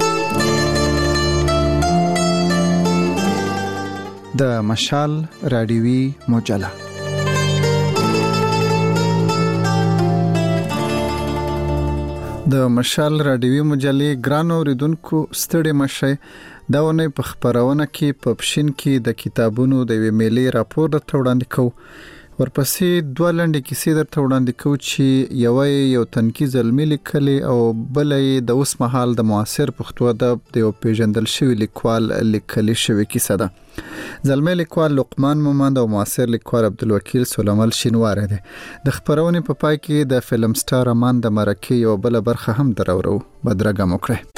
د مشال راډیوي مجله د مشال راډیوي مجلې ګران اوریدونکو ستړي مشه. دا ونې په خبرونه کې په پښین کې د کتابونو د وی میلې راپور درته وړاندې کوو. ورپسې دوه لنډې کیسې درته وړاندې کوو چې یوه یو تنکیز علمي لیکلې او بله یې د اوس مهال د معاصر پښتو ادب د یو پیژندل شوي لیکوال لیکلې شوې کیسه ده. زلمی لیکوال لقمان مومند او معاصر لیکوال عبدالوکیل سلیمال شینواری دی. د خبرونې په پای کې د فلم سټار امان د مرکې یو بله برخه هم درورو. بدرګه مو کړئ.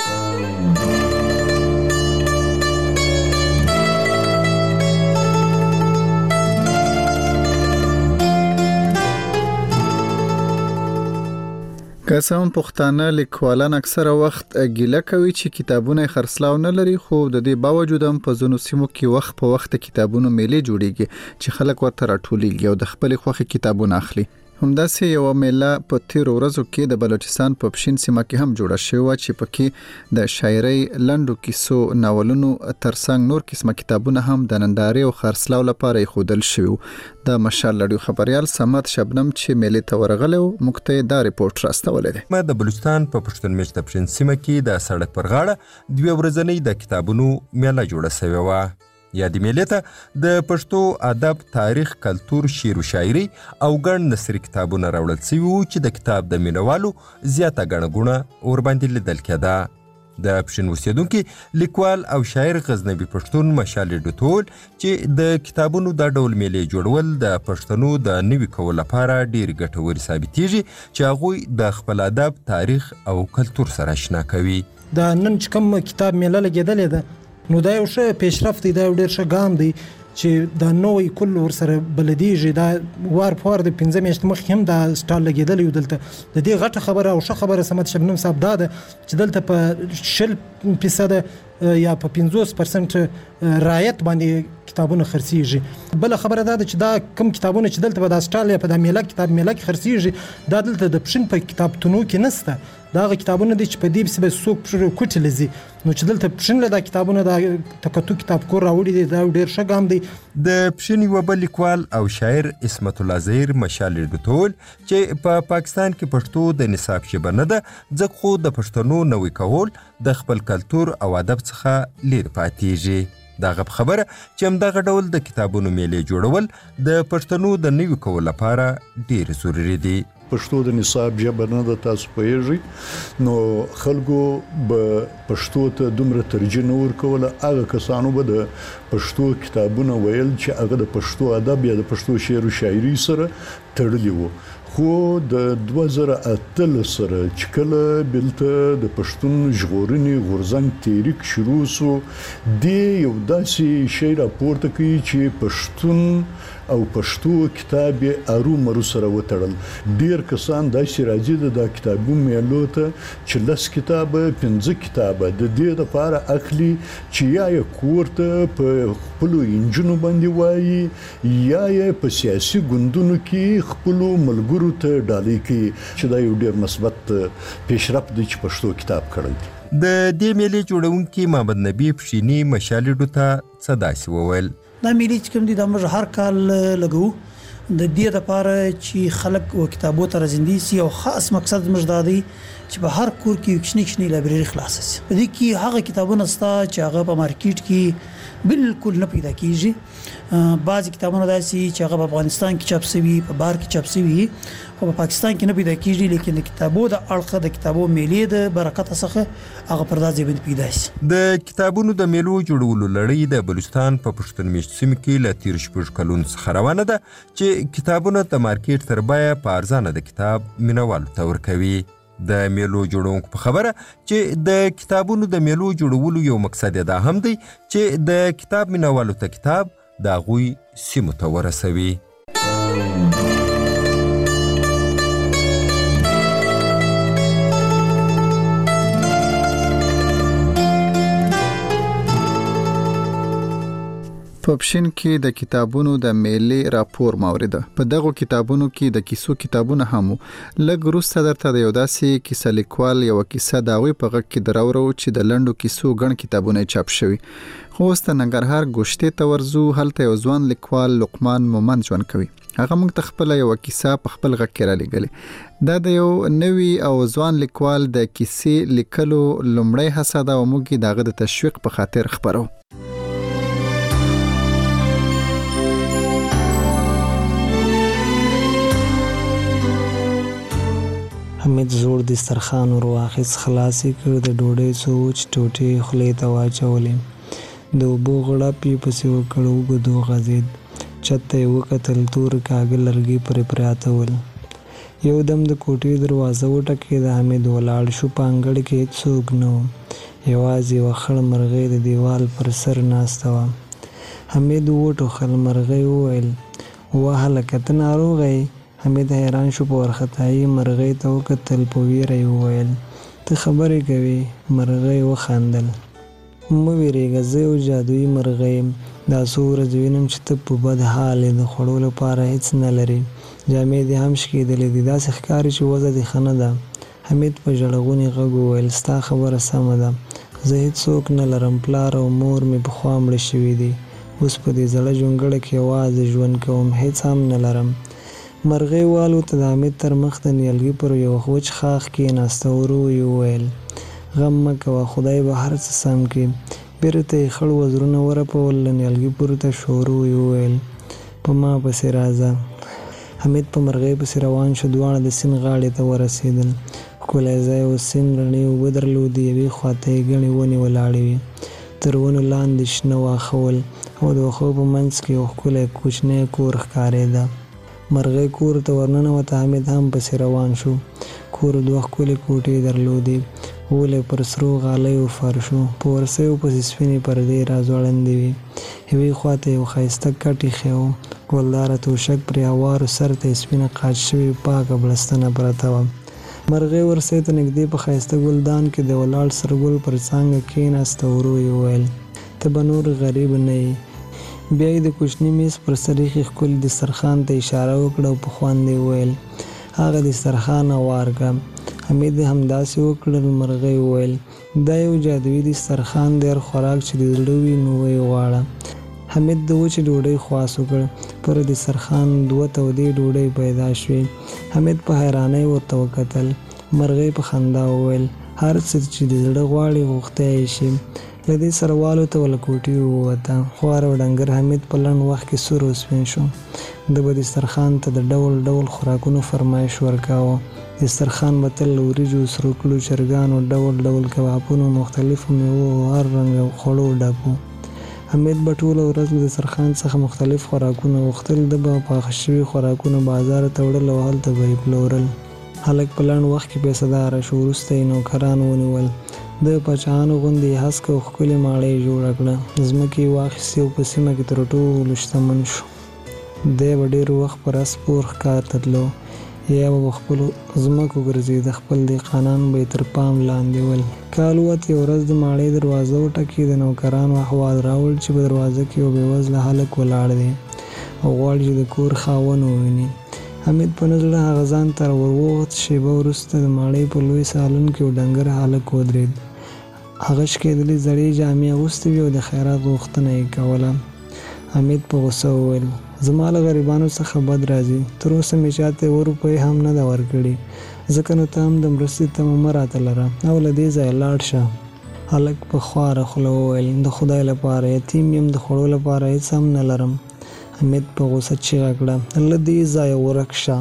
قسم پښتانه لیکوالان اکثره وخت ګیله کوي چې کتابونه خرڅلاو نه لري، خو د دې باوجود هم په ځینو سیمو کې وخت په وخت کتابونو میلې جوړیږي چې خلک ورته راټولیږي او د خپل خوښې کتابونه اخلي. همداسې یو میله په تیر ورځو کې د بلوچستان په پښین سیمه کې هم جوړه شوې چې پکې د شاعرۍ لنډو کیسو ناولونو ترڅنګ نور قسمه کتابونه هم د نندارې او خرڅلاو لپاره خودل شوی. د مشال لړیو خبريال سمات شبنم چې میلې ته ورغله او مکته دا ریپورت راستولې ده. ما د بلوچستان په پښتون میشت پښین سیمه کې د سړک پر غاړه دوه ورځنۍ د کتابونو میله جوړه شوې و. یا د میلې ته د پښتو ادب، تاریخ، کلتور، شعر او شاعري او ګڼ نثري کتابونه راوړل شوي وو چې د کتاب د مینوالو زیاته ګڼه ګوڼه ورباندې لیدل کېده. د پښین اوسېدونکي لیکوال او شاعر غزنوي پښتون مشال ډوټول چې د کتابونو د ډول میلې جوړول د پښتنو د نوي کولو لپاره ډېر ګټور ثابتېږي چې هغوی د خپل ادب، تاریخ او کلتور سره آشنا کوي. دا نن چې کوم کتاب میله لګېدلې ده نو دا یو ښه پیشرفت دی، دا یو ډېر ښه ګام دی چې دا نوی کل ورسره بلدیږي. دا وار په وار د پنځه میاشتې مخکې هم دا سټال لګېدلی و. دلته د دې غټه خبره او ښه خبره سمت شبنم صاحب دا ده چې دلته په شل فیصده یا په پنځوس پرسنټ رعایت باندې کتابونه خرڅېږي. بله خبره دا ده چې دا کوم کتابونه چې دلته په دا سټال یا په دا میله کتاب میله کې خرڅېږي دا دلته د پښین په کتابتونو کې نشته. دا هغه کتابونه دي چې په دې پسې به څوک پرې کوټې لځي. نو چې دلته پښین له دا کتابونه دا تکتو کتاب کور راوړي دي دا ډېر ښه ګام دی. د پښین یو بل لیکوال او شاعر اسمت الله زهیر مشال ډوټول چې په پا پاکستان کې پښتو د نصاب ژبه نه ده ځکه خو د پښتنو نوی کول د خپل کلتور او ادب څخه لیر پاتېږي. دغه خبره چې همدغه ډول د کتابونو میلې جوړول د پښتنو د نوي کول لپاره ډېر ضروري دي. پښتو د نصاب ژبه نه ده، تاسو پوهیږئ، نو خلکو به پښتو ته دومره ترجیح نه ورکوله. هغه کسانو به د پښتو کتابونه ویل چې هغه د پښتو ادب یا د پښتو شعر او شاعري سره تړلي وو. خو د دوه زره اتلس سره چې کله بلته د پښتون ژغورنې غورځنګ تحریک شروع سو، د یو داسې شی راپورته کوي چې پښتون او پښتو کتاب یې ارو مرو سره وتړل. ډیر کسان داسې راځي د دا کتابونو میلو ته چې لس کتابه پنځه کتابه د دې لپاره اخلي چې یا یې کور ته په خپلو انجونو باندې وایي یا یې په سیاسي ګوندونو کې خپلو ملګرو ته ډالۍ کوي، چې دا یو ډیر مثبت پیشرفت دی چې پښتو کتاب کړی دی. د دې میلې جوړونکي محمد نبی پښینی مشالډو ته څه داسې وویل. دا میلې چې کوم دي دا موږ هر کال لګو د دې لپاره چې خلک او کتابو ته راځي سي، او خاص مقصد موږ دا دی چې په هر کور کې کښنی کښنی لایبرری خلاص شي. په دې کې هغه کتابونه ستا چې هغه په مارکیټ کې بالکل نه پیدا کیږي. بعضی کتابونه داسي چې هغه په افغانستان کې چاپ شوي، په بهر کې چاپ شوي، خو په پاکستان کې نه پیدا کیږي، لیکن د کتابو د اړخه د کتابو میلې د برکت څخه هغه پر داسې باندې پیدا شي. د کتابونو د میلو جوړولو لړۍ د بلوچستان په پښتون مېشت سیمه کې له تیر شپږ کلونو څخه روانه ده چې کتابونه د مارکیټ تر بیه په ارزانه د کتاب مینوالو ته ورکوي. د میلو جوړونکو په خبره چې د کتابونو د میلو جوړولو یو مقصد دا هم دی چې د کتاب مینوالو ته کتاب د هغوی سیمو ته ورسوي. په پښین کې د کتابونو د میلې راپور ماورده. په دغه کتابونو کې د کیسو کتابونه هم لږ وروسته درته د یو داسې کیسه لیکوال یو کیسه د هغوی په غږ کې دراورو چې د لنډو کیسو ګڼ کتابونه چاپ شوي. خو اوس د ننګرهار ګوشتې ته ورځو، هلته یو ځوان لیکوال لقمان مومند ژوند کوي. هغه موږ ته خپله یوه کیسه په خپل غږ کې رالیږلې. دا د یو نوي او ځوان لیکوال د کیسې لیکلو لومړی هڅه ده او موږ یې د هغه د تشویق په خاطر خپرو. حمید زوړ دسترخوان ور واخیست، خلاصې کړ، د ډوډۍ څو وچ ټوټې خولې ته واچولې، د اوبو غړپ یې پسې وکړ، اوږد وغځېد، چت ته یې وکتل، تور کاږه لرګي پرې پراته ول. یو دم د کوټې دروازه وټکېده، حمید ولاړ شو. په انګړ کې هېڅوک نه و، یوازې یوه خړ مرغۍ د دیوال پر سر ناسته وه. حمید وټوخل. مرغۍ وویل: وه هلکه ته ناروغه یې؟ حمید حیران شو. په وارخطایي مرغۍ ته وکتل، په ویره یې وویل: ته خبرې کوې؟ مرغۍ وخندل. مه ویرېږه، زه یو جادویي مرغۍ یم. دا څو ورځې وینم چې ته په بد حال یې، د خوړو لپاره هېڅ نه لرې، جامې دې هم شکېدلې دي، داسې ښکاري چې وضع دې ښه نه ده. حمید په ژړغوني غږ وویل: ستا خبره سمه ده، زه هېڅوک نه لرم، پلار او مور مې پخوا مړه شوي دي، اوس په دې زړه جونګړه کې یوازې ژوند کوم، هېڅ هم نه لرم. مرغۍ والوته، د حمید تر مخ د نیالګي پر یو وچ ښاخ کېناسته، ورو یې وویل: غم مه کوه، خدای به هر څه سم کړي. بیرته یې خړ وزرونه ورپول، له نیالګي پورته شو، ورو یې وویل: په ما پسې راځه. حمید په مرغۍ پسې روان شو. دواړه د سیند غاړې ته ورسېدل. ښکلی ځای و، سیند رڼې اوبه درلودې، یوې خواته یې ګڼې ونې ولاړې وې، تر ونو لاندې شنه واښه ول، او د واښو په منځ کې یو ښکلی کوچنی کور ښکارېده. مرغۍ کور ته ورننوته، حمید هم پسې روان شو. کور دوه ښکلې کوټې درلودې، ولې پر سرو غالیو فرشو، په ورسیو پسې سپینې پردې راځوړندې وې. یوې خواته یو ښایسته کټ ایښی و، ګلداره توشک پرې هوارو، سر ته یې سپینه قاچ شوې پاکه بړستنه پرته وه. مرغۍ ورسۍ ته نږدې په ښایسته ګلدان کې د ولاړ سرګل پر څانګه کېناسته، ورو یې وویل: ته به نور غریب نه یې. بیا یې د کوچني میز پر سر ایښي ښکلي دسترخوان ته اشاره وکړه او په خوند یې وویل: هغه دسترخوان هوار کړه. حمید همداسې وکړل. مرغۍ وویل: دا یو جادویي دسترخوان دی، هر خوراک چې د زړه وي نو ویې غواړه. حمید د وچې ډوډۍ خواس وکړ. پر دسترخوان دوه تودې ډوډۍ پیدا شوې. حمید په حیرانۍ ورته وکتل. مرغۍ په خندا وویل: هر څه چې د زړه غواړي غوښتی یې شي. له دې سره والوته له کوټې ووته. خوار او ډنګر حمید په لنډ وخت کې سور او سپین شو. ده به دسترخوان ته د ډول ډول خوراکونو فرمایش ورکاوه. دسترخوان به تل له وریجو، سروکلو، چرګانو، ډول ډول کبابونو، مختلفو میوو او هر رنګه خوړو ډک و. حمید به ټوله ورځ له دسترخوان څخه مختلف خوراکونه غوښتل. ده به پاخه شوي خوراکونه بازار ته وړل او هلته به یې پلورل. هلک په لنډ وخت کې پیسهداره شو. وروسته یې نوکران ونیول. د پاچاهانو غوندې یې هسکه او ښکلې ماڼۍ جوړه کړه. ځمکې یې واخیستې او په سیمه کې تر ټولو شتمن شو. دی به ډېر وخت پر اس پور ښکار ته تلو. یا به په خپلو ځمکو ګرځېده. خپل دهقانان به یې تر پام لاندې ول. کال ووت. یوه ورځ د ماڼۍ دروازه وټکېده. د نوکرانو احوال راوړ چې په دروازه کې یو بېوزله هلک ولاړ دی او غواړي چې د کور خاوند وویني. حمید په نه زړه هغه ځان ته ورووت. شېبه وروسته د ماڼۍ په لوی سالون کې یو ډنګر هلک ودرېد. هغه شکېدلې زړې جامې اغوستې وې او د خیرات غوښتنه یې کوله. حمید په غوسه وویل: زما له غریبانو څخه بد راځي. تر اوسه مې چاته یوه روپۍ هم نه ده ورکړې. ځکه نو ته هم د مرستې تمه مه راته لره او له دې ځایه لاړ شه. هلک په خواره خوله وویل: د خدای لپاره یتیم یم، د خوړو لپاره هېڅ هم نه لرم. حمید په غوسه چیغه کړه: له دې ځایه ورک شه.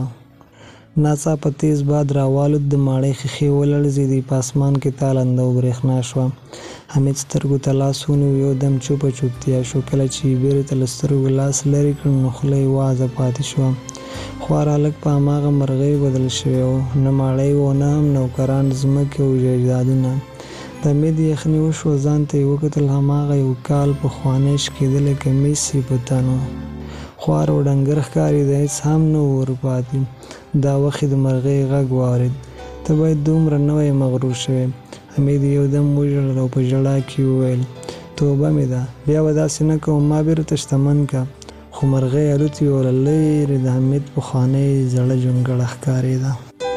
ناڅاپه تیز باد راوالوت. د ماڼۍ ښیښې ولړزېدې. په اسمان کې تالنده او برېښنا شوه. حمید سترګو ته لاس ونیو. یو دم چوپه چوپتیا شو. کله چې یې بیرې ته له سترګو لاس لرې کړ نو خوله یې وازه پاتې شوه. خوار هلک په هماغه مرغۍ بدل شوی و. نه ماڼۍ و نه هم نوکران، ځمکې او جایدادونه. د حمید یخني وشوه. ځان ته یې وکتل. هماغه یو کال پخوانی شکېدلی کمیس یې په تن و. خوار او ډنګر ښکارېده. هېڅ هم نه و ورپاتې. دا وخت یې د مرغۍ غږ واورېد: ته باید دومره نه وی مغرور شوی. حمید یو دم وژړل او په ژړا کې وویل: توبه مې ده، بیا به داسې نه کوم. ما بیرته شتمن که. خو مرغۍ الوتې وه. له لرې د حمید پخوانۍ زړه جونګړه ښکارېده.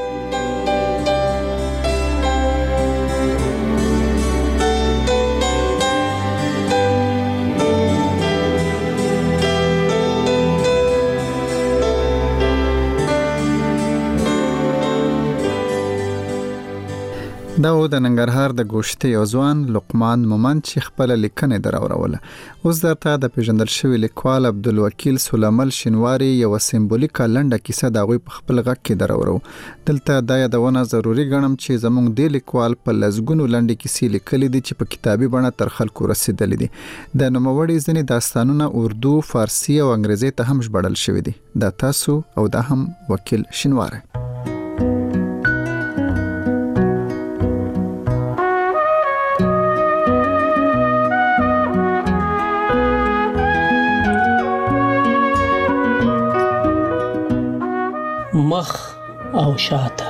دا و د ننګرهار د ګوشتې یو ځوان لقمان مومند چې خپله لیکنې دراوروله. اوس درته د پیژندل شوي لیکوال عبدالوکیل سلیمل شینواري یوه سمبولیکه لنډه کیسه د هغوی په خپل غږ کې دراورو. دلته دا یادونه ضروري ګڼم چې زموږ دې لیکوال په لسګونو لنډې کیسې لیکلي دي چې په کتابي بڼه تر خلکو رسېدلي دي. د نوموړي ځینې داستانونه اردو، فارسي او انګریزي ته هم ژباړل شوي دي. دا تاسو او دا هم وکیل شینواری. مخ او شاته.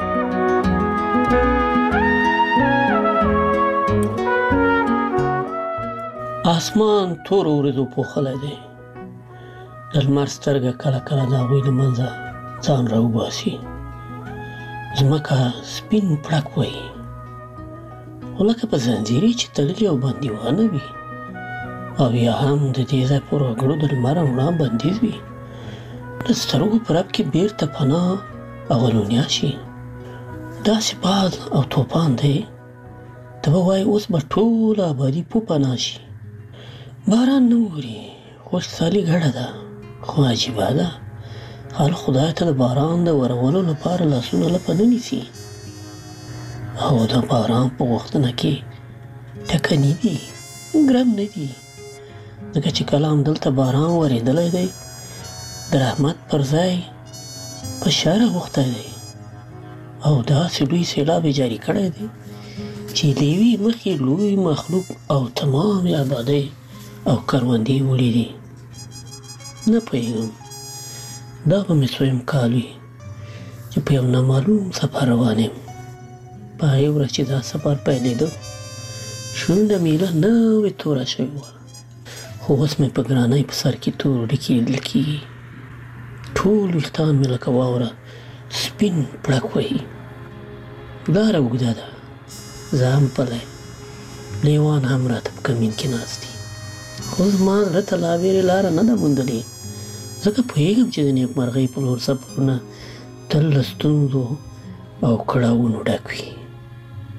اسمان تور ورځو پوښلی دی. د لمر سترګه کله کله د هغوی له منځه ځان راوباسي. ځمکه سپین پړک وهي، خو لکه په زنځیرې چې تړلې او بندیوانه وي. او یا هم د دې ځای پر وګړو د لمر رڼا بندیز وي. د سترګو په رپ کې بیرته پناه او غلونیا شي. داسې باد او توپان دی ته به وایې اوس به ټوله آبادي په پناه شي. باران نه اوري، خوشحالي ګډه ده، خو عجیبه ده حال خدای ته د باران د ورولو لپاره لاسونه لپه نه نیسي. او د باران په غوښتنه کې ټکني دي، ګرم نه دي. ځکه چې کله هم دلته باران ورېدلی دی د رحمت پر ځای په شر غوښتی دی. او داسې لوی سیلاب یې جاري کړی دی چې د یوې مخې لوی مخلوق او تمام آبادۍ او کروندې وړي دي. نه پوهېږم دا به مې څویم کال وي چې په یو نامعلوم سفر روان یم. په هغې ورځ چې دا سفر پیلېده شونډه مې ایله نوې توره شوې وه، خو اوس مې په ګرانۍ په سر کې تور ډکي لیدل کېږي. ټول ویښتان مې لکه واوره سپین پړک وهي. لاره اوږده ده، زه هم پلی، لیوان هم راته په کمین کې ناست دي. خو زما زړه ته لا بیرې لاره نه ده موندلې، ځکه پوهېږم چې د نیکمرغۍ په لور سفرونه تل له ستونزو او کړاوونو ډک وي.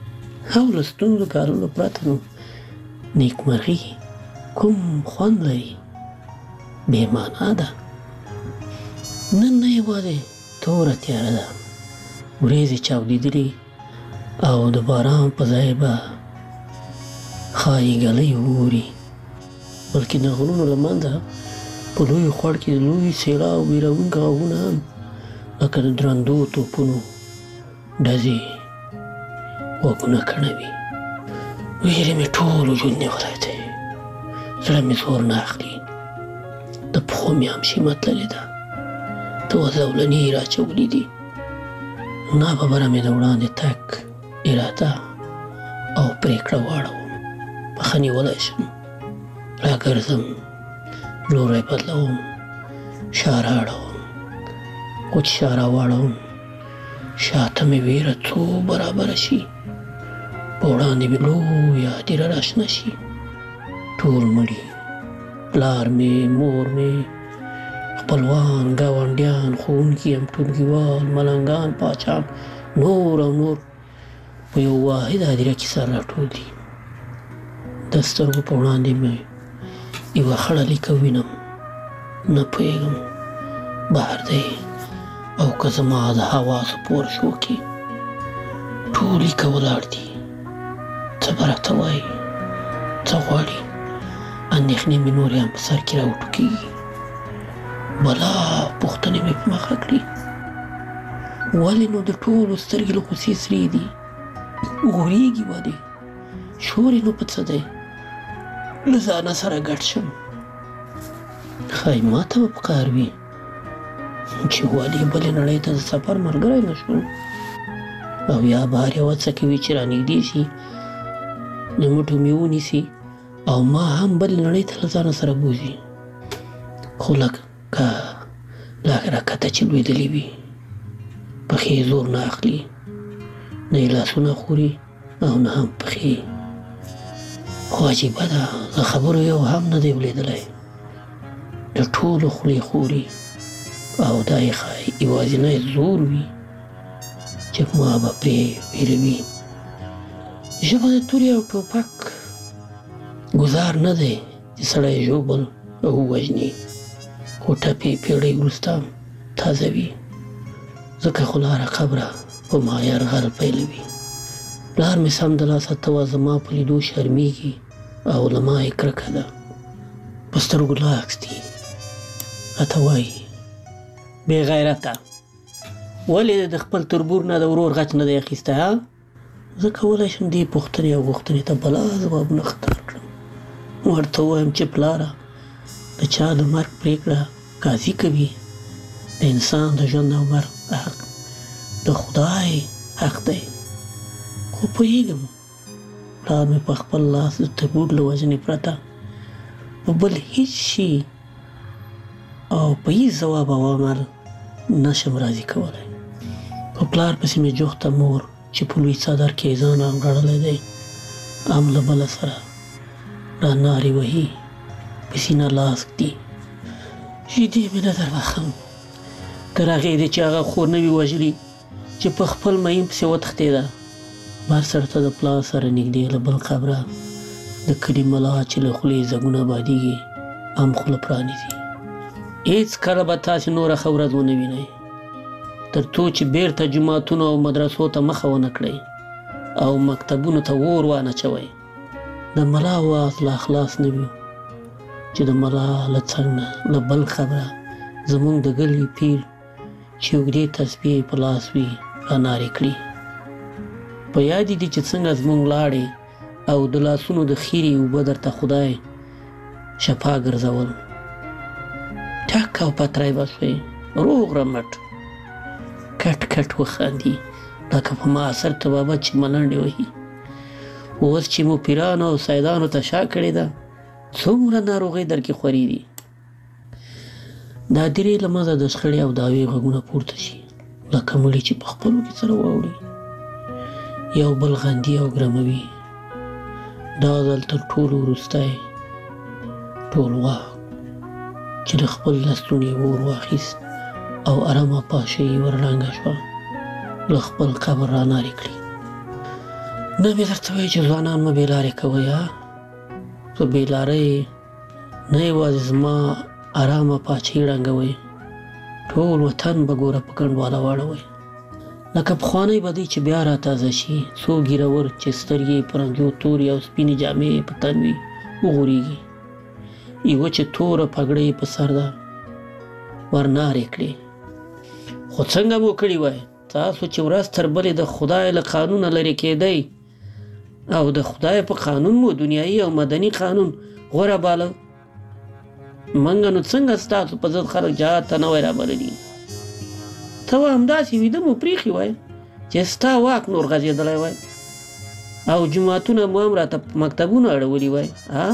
او له ستونزو کارونو پرته نو نیکمرغي کوم خوند لري؟ بې معنا ده. نن نه یوازې توره تیاره ده، ورېځې چاودېدلې او د باران په ځای به ښایي ږلۍ ووري، بلکې د غرونو له منځه په لوی خوړ کې د لوی سیلاب ویروونکي غږونه هم لکه د درندو توپونو ډزې غوږونه کڼوي. ویرې مې ټول وجود نیولی دی، زړه مې زور نه اخلي، د پښو مې هم شیمه تللې ده، دوه زولنې یې راچولي دي. ناببره مې د وړاندې تګ اراده او پرېکړه واړوم، پښه نیولی شم، راګرځم، لوری بدلوم، شاره اړوم، خو چې شاره واړوم شاته مې ویره څو برابره شي، په وړاندې مې لویه هدیره راشنه شي. ټول مړي، پلار مې، مور مې، خپلوان، ګاونډیان، ښوونکي، همټولګیوال، ملنګان، پاچان، نور او نور په یو واحد هدیره کې سر راټول دي. د سترګو په وړاندې مې یوه خړه لیکه وینم، نه پوهېږم بهر دی او که زما د حواسو په ورشو کې. ټول لیکه ولاړ دي، څه به راته وایي، څه غواړي. اندېښنې مې نورې هم په سر کې راوټوکېږي، بلا پوښتنې مې په مخه کړي. ولې نو د ټولو سترګې له غوسې سرې دي؟ غورېږي ولې؟ شور یې نو په څه دی؟ له ځانه سره ګډ شم. ښایي ما ته به پکار وي چې ولې بلې نړۍ ته د سفر ملګری نه شم، او یا به هر یوه څه کوي چې رانږدې شي، د مټو مې ونیسي او ما هم بلې نړۍ ته له ځانه سره بوځي. خو لږ که لږ راکته چې لوېدلې وي، پښې زور نه اخلي، نه یې لاسونه خوري او نه هم پښې. خو عجیبه ده، له خبرو یو هم نه دی ولېدلی، د ټولو خولې خوري او دا یې ښایي یوازینی زور وي چې ما به پرې ویروي. ژبه د تورې او ټوپک ګزار نه دی چې سړی ژوبل او ووژني، خو ټپې پېړۍ وروسته تازه وي، ځکه خو لاره قبره په ما یرغل پیلوي. پلار مې سمدلاسه ته وه زما په لیدو شرمېږي او له ما یې کرکه ده، په سترګو لاکس دي، راته وایي بې غیرته ولې د خپل تربور نه د ورور غچ نه دی اخیستی؟ ها، زه کولی شم دې پوښتنې او غوښتنې ته بلا ځوابونه ښکار کړم. ورته ووایم چې پلاره، د چا د مرګ پرېکړه قاضي کوي، د انسان د ژوند او مرګ حق د خدای حق دی. خو پوهېږم پلار مې په خپل لاس د تربور له وژنې پرته په بل هېڅ شي او په هېڅ ځواب او عمل نشم راضي کولی. په پلار پسې مې جوخته مور چې په لوی څادر کې یې ځان رانغاړلی دی، هم له بله سره را نارې وهي، په سینه لاس ږدي. شیدې مې نه در بخم، تر هغې دی چې هغه خور نه وي وژلي چې په خپل مین پسې وتښتېده. بر سر ته د پلار سره نږدې له بل قبره د کلي ملا چې له خولې زږونه بادېږي هم خوله پرانیزي. هېڅ کله به تاسې نوره ښه ورځ ونه وینئ، تر څو چې بیرته جوماتونو او مدرسو ته مخه ونه کړئ او مکتبونو ته اور وانه چوئ. د ملا واز لا خلاص نه وي چې د ملا له څنګ نه له بل خبره زموږ د ګلي پیر چې اوږدې تسبیح په لاس وي را نارې کړي. په یاد دي چې څنګه زموږ لاړې او د لاسونو د خیرې اوبه درته خدای شفا ګرځول. ټک او پتری به شوې، روغ رمټ کټ کټ وخاندي لکه په معاصر طبابت چې ملنډې وهي. اوس چې مو پیرانو او سیدانو ته شا کړې ده، څومره ناروغۍ در کې خورې دي. د هدیرې له منځه د شخړې او دعوې غږونه پورته شي لکه مړي چې په خپلو کې سره واوړي، یو بل غندي او ګرموي. دا ځل تر ټولو وروستی ټولواک چې د خپل لستوڼي اور واخیست او ارامه پاشه یې ورړنګه شوه، له خپل قبر را نارې کړي. نه مې درته وایي چې ځوانان مه بېلارې کوئ ها په بېلارۍ نه یوازې زما ارامه پاچهي ړنګوئ ټول وطن به ګوره په کنډواله واړوئ لکه پخوانی بدۍ چې بیا راتازه شي څو ګیرور چې سترګې په رنګو تورې او سپینې جامې په تن وي وغورېږي یوه چې توره پګړۍ په سر ده ورنارې کړې خو څنګه مو کړي وای تاسو چې ورځ تر بلې د خدای له قانونه لرې کېدی او د خدای په قانون مو دنیایي او مدني قانون غوره باله منګه نو څنګه ستاسو په ضد خلک جهاد ته نه وای رابللي ته همداسې ویده مو پرېښي وای چې ستا واک نور غځېدلی وای او جوماتونه مو هم راته مکتبونه اړولي وای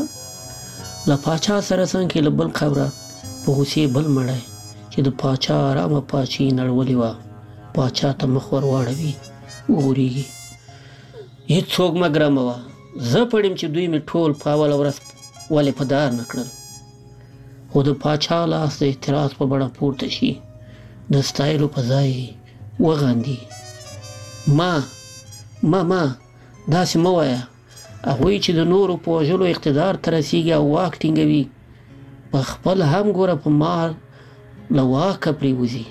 له پاچا سره څنګه له بل خبره په غوسې بل مړی چې د پاچا ارامه پاچي نړولې وه پاچا ته مخ ور واړوي وغورېږي هېڅوک مه ګرموه زه پړیم چې دوی مې ټول په اوله ورځ ولې په دار نه کړل خو د پاچا لاس د اعتراض په بڼه پورته شي د ستایلو په ځای وغاندي ما ما ما داسې مه وایه هغوی چې د نورو په وژلو اقتدار ته رسیږي او واک ټینګوي په خپل هم ګوره په مال له واکه پرېوځي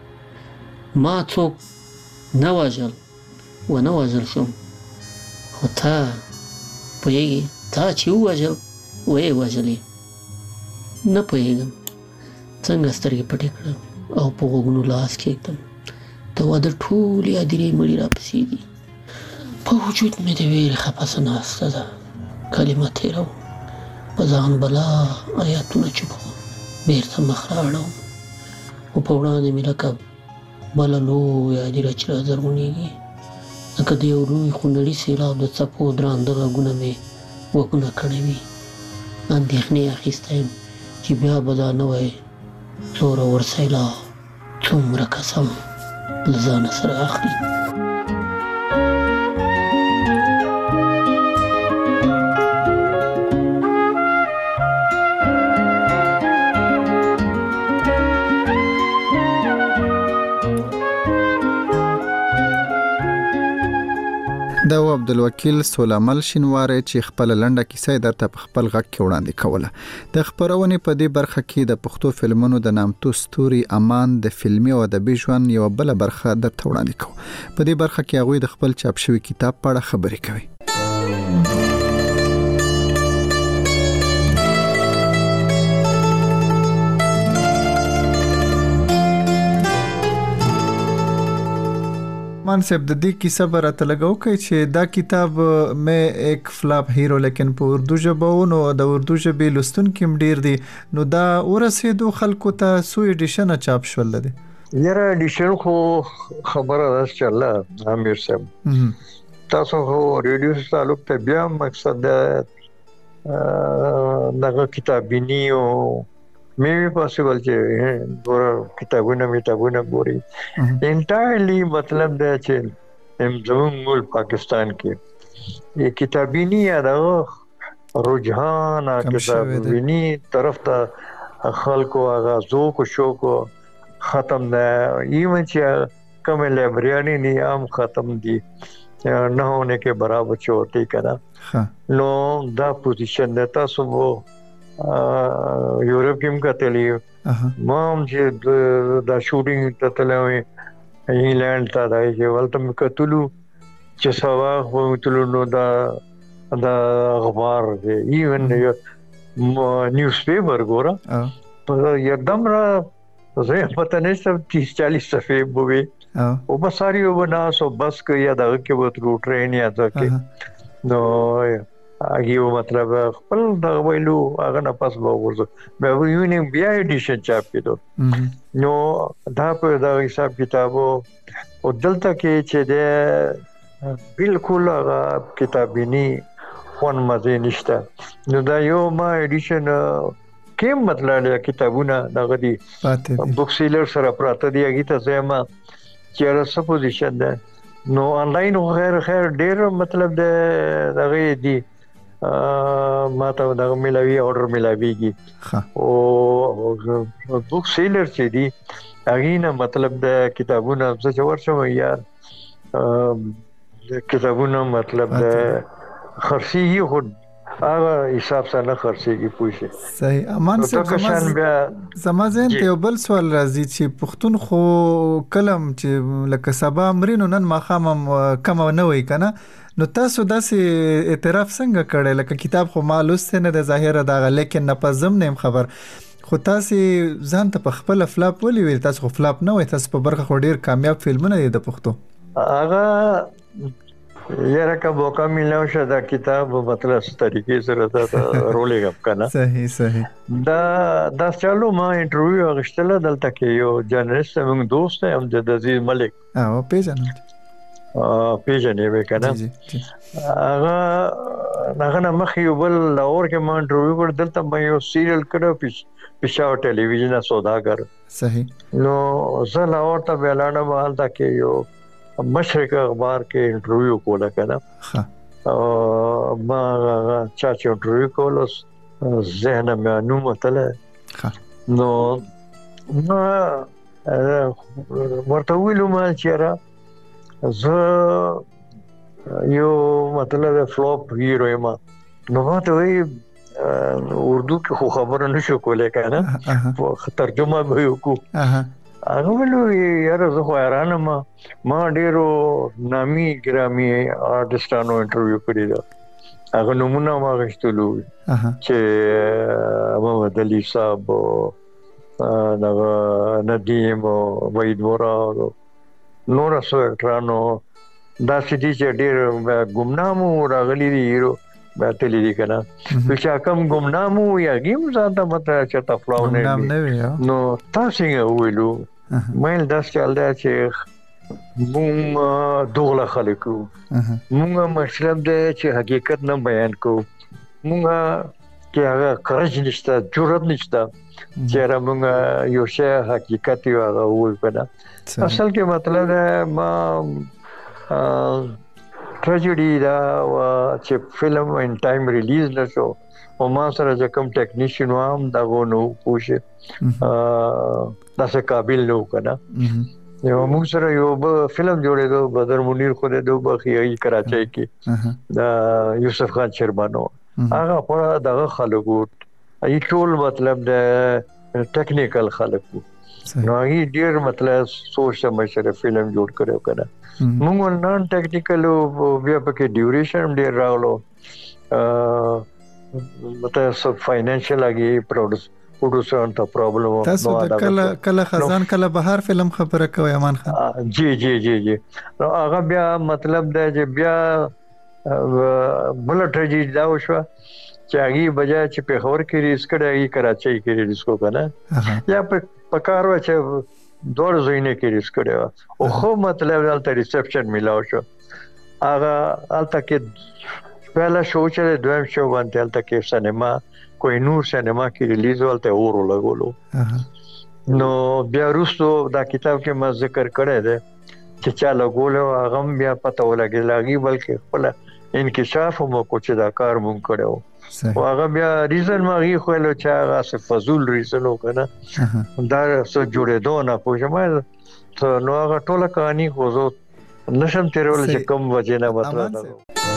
ما څوک نه وژل ونه وژل شم خو تا پوهېږې تا چې ووژل ویې وژلې نه پوهېږم څنګه سترګې پټې کړم او په غوږونو لاس کېږدم ته واده ټولې هدیرې مړي راپسې دي په وجود مې د ویرې خپسه ناسته ده کلمه تېروم په ځان بلا آیاتونه چوپوم بېرته مخ رااړوم خو په وړاندې مې لکه بله لویه هدیره چې رازرغونېږي لکه د یو لوی خونړي سیلاب د څپو درانده غږونه مې وږونه کړوي اندېښنې اخیستی یم چې بیا به دا نوی زورور سیلاب څومره قسم له ځانه سره اخلي دا و عبدالوکیل سولامل شینواری چې خپل لنډه کیسه درته په خپل غږ کې وړاندې کوله د خبرونې په دې برخه کې د پښتو فلمونو د نامتو ستوري امان د فلمي او ادبي ژوند یو بل برخه درته وړاندې کوو په دې برخه کې هغوی د خپل چاپ شوی کتاب په اړه خبرې کوي मान साहब د دې کیسه برته لګاو کوي چې دا کتاب مې ایک فلاپ هیرو لیکن په اردو ژبه نو د اردو ژبې لوستونکو ډیر دي نو دا ورسېدو خلکو ته سو ایډیشن چاپ شول دي یاره ایډیشن خو خبره ده چې الله امیر صاحب تاسو خو ریډیو تعلق ته بیا مقصد دغه کتابینی او maybe possible چې ګور کتابونه میتابونه ګوري انټایرلی مطلب دا چې زموږ ملک پاکستان کې یہ کتابینی دا رجحان کتابینی طرف ته خلکو آغازو کو شو کو ختم نه ایون چې کوم لایبرری نه عام ختم دي نه ہونے کے برابر چوتي کړه نو دا پوزیشن ده تاسو یورپ کې هم کتلی مام چې دا شوټینګ ته تلوي انګلند ته دا چې ولته کتلو چې سوا خو تلو نو دا دا اخبار دی ایون نیوز پیپر ګورا په یکدم را زه پته نه سم तीस चालीस صفحې بوي او بساري وبنا سو بس کې یا دا کې وته ټرین یا دا کې نو اګیو مطلب خپل دا ویلو هغه نه پاس به ورزو به ویني بیا ایډیشن چاپ کړو نو دا په دا حساب کتابو او دلته کې چې ده بالکل هغه کتابینی فون مزه نشته نو دا یو ما ایډیشن کوم مطلب کتابونه دغه دي بوک سیلر سره پراته دی هغه ته زما چې رسو پوزیشن ده نو انلاین غیر خیر ډیر مطلب دغه دی ما ته دا ملاوي اورډر ملاويږي او بوک سیلر چې دي هغه نه مطلب د کتابونو څه ورشم یار کتابونه مطلب د خرسي خو هغه حساب سره نه خرڅيږي پوښي صحیح. امان صاحب زما زین ته بل سوال راځي چې پښتون خو کلم چې لکه سبا امرینو نن ماخام کم نه وای کنه، نو تاسو داسې اعتراف څنګه کړی؟ لکه کتاب خو ما لوست نه د ظاهره دا، لیکن نه پزم نیم خبر خو تاسو ځان ته په خپل فلاپ ولې ویل؟ تاسو خو فلاپ نه وای، تاسو په برخه خو ډیر کامیاب فلمونه دي د پښتو. هغه یاره کا موقع ملو شه دا کتاب مطلب ست طریقې سره دا رولینګ اپ کنه. صحیح صحیح. دا دا چالو ما انټرویو غشتله دلته کې یو جرنالست موږ دوست هم د عزیز ملک او پیژنم ا پیژنې وکنه. هغه هغه مخ یو بل لاور کې ما انټرویو کړ، دلته ما یو سیریل کړو پېښور ټلویزیون سوداګر. صحیح. نو زه لاور ته ولاړم، حالت کې یو مشرق اخبار کې انټرویو کوله کنه. ها او ما چا چې انټرویو کولس ذهن مې نو متله. ها نو ما ورته ویلو ما چې زه یو مطلب فلوپ هیرو ما، نو ما ته وی اردو کې خو خبره نشو کولای کنه، ترجمه به وکړو. هغه ولو یاره زه خو حیران ما ما ډیرو نامي ګرامي آرټستانو انټرویو کړی دا، هغه نمونه ما غشتلو چې محمد علي صاحب دا ندیم او وحید مراد نور سوټرانو دا سړي چې ډیر ګمنامو راغلي دي هیرو باتلی دي کنه، چې کوم ګمنامو یا گیم زاده مته چې تفلاو نه نو تاسو یې ویلو مېل داس چل دا چې مونږ دوغله خلکو مونږ مطلب دی چې حقیقت نه بیان کو، مونږ کې هغه کارج نشته، جرأت نشته چې را مونږ یو شی حقیقت یو هغه وایو کنه. اصل کې مطلب ما ټریجډي دا چې فلم ان ټایم ریلیز نشو او ما سره چې کوم ټیکنیشن وام دا غو پوښه دا څه قابل نو کنه. یو موږ سره یو فلم جوړېدو بدر منیر خو د دوه بخیای کراچۍ کې دا یوسف خان شرمانو هغه په دغه خلکو ای ټول مطلب د ټیکنیکل خلکو نو هی ډیر مطلب سوچ سمجھ سره فلم جوړ کړو کنه. موږ نان ټیکنیکل بیا پکې ډیوریشن ډیر راغلو، مطلب سب فاینانشل اگې پروډوس پروډوسر ته پرابلم و. تاسو د کله کله خزان کله بهار فلم خبره کوي امان خان؟ جی جی جی جی نو هغه بیا مطلب دا چې بیا بل ټریجډي دا وشو چې هغه بجا چې په خور کې ریس کړی کراچۍ کې ریس کو کنه یا په کارو چې دوه زوینه کې ریس کړی او خو مطلب دلته ریسپشن ملاو شو. هغه الته کې پہلا شو چې دویم شو باندې الته کې سینما کوئی نور سینما کې ریلیز ولته اورو لګولو. نو بیا وروسته دا کتاب کې ما ذکر کړی دی چې چا لګولو هغه بیا پته ولګی لاګي بلکې خپل انکشاف مو کو چې دا کار مونږ کړو او هغه بیا ریزن ما غي خو له چا هغه فزول ریزن وکنه دا څه جوړېدو نه پوښمه نو هغه ټوله کہانی خو زه نشم تیرول چې کوم وجه نه مطلب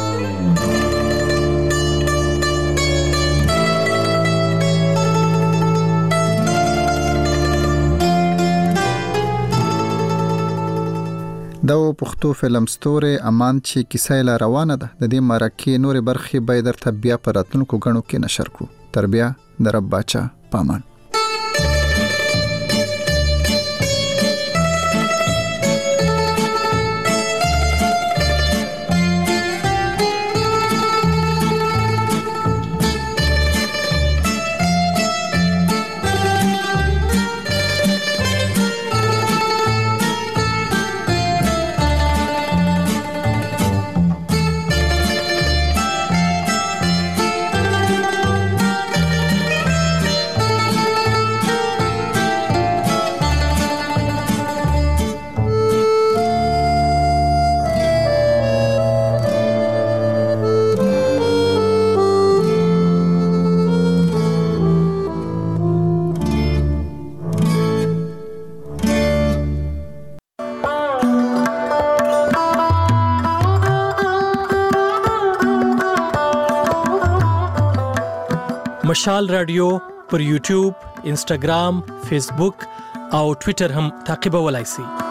دا پښتو فلم ستوري امان چې کیسه لا روانه ده د دې مرکه نورې برخې به درته بیا پر راتلونکو غنو کې نشر کړو. تر بیا د رب باچا پامان. مشال رادیو پر یوټیوب، انسټاګرام، فیسبوک او ټوئیټر هم تعقیبولای شئ.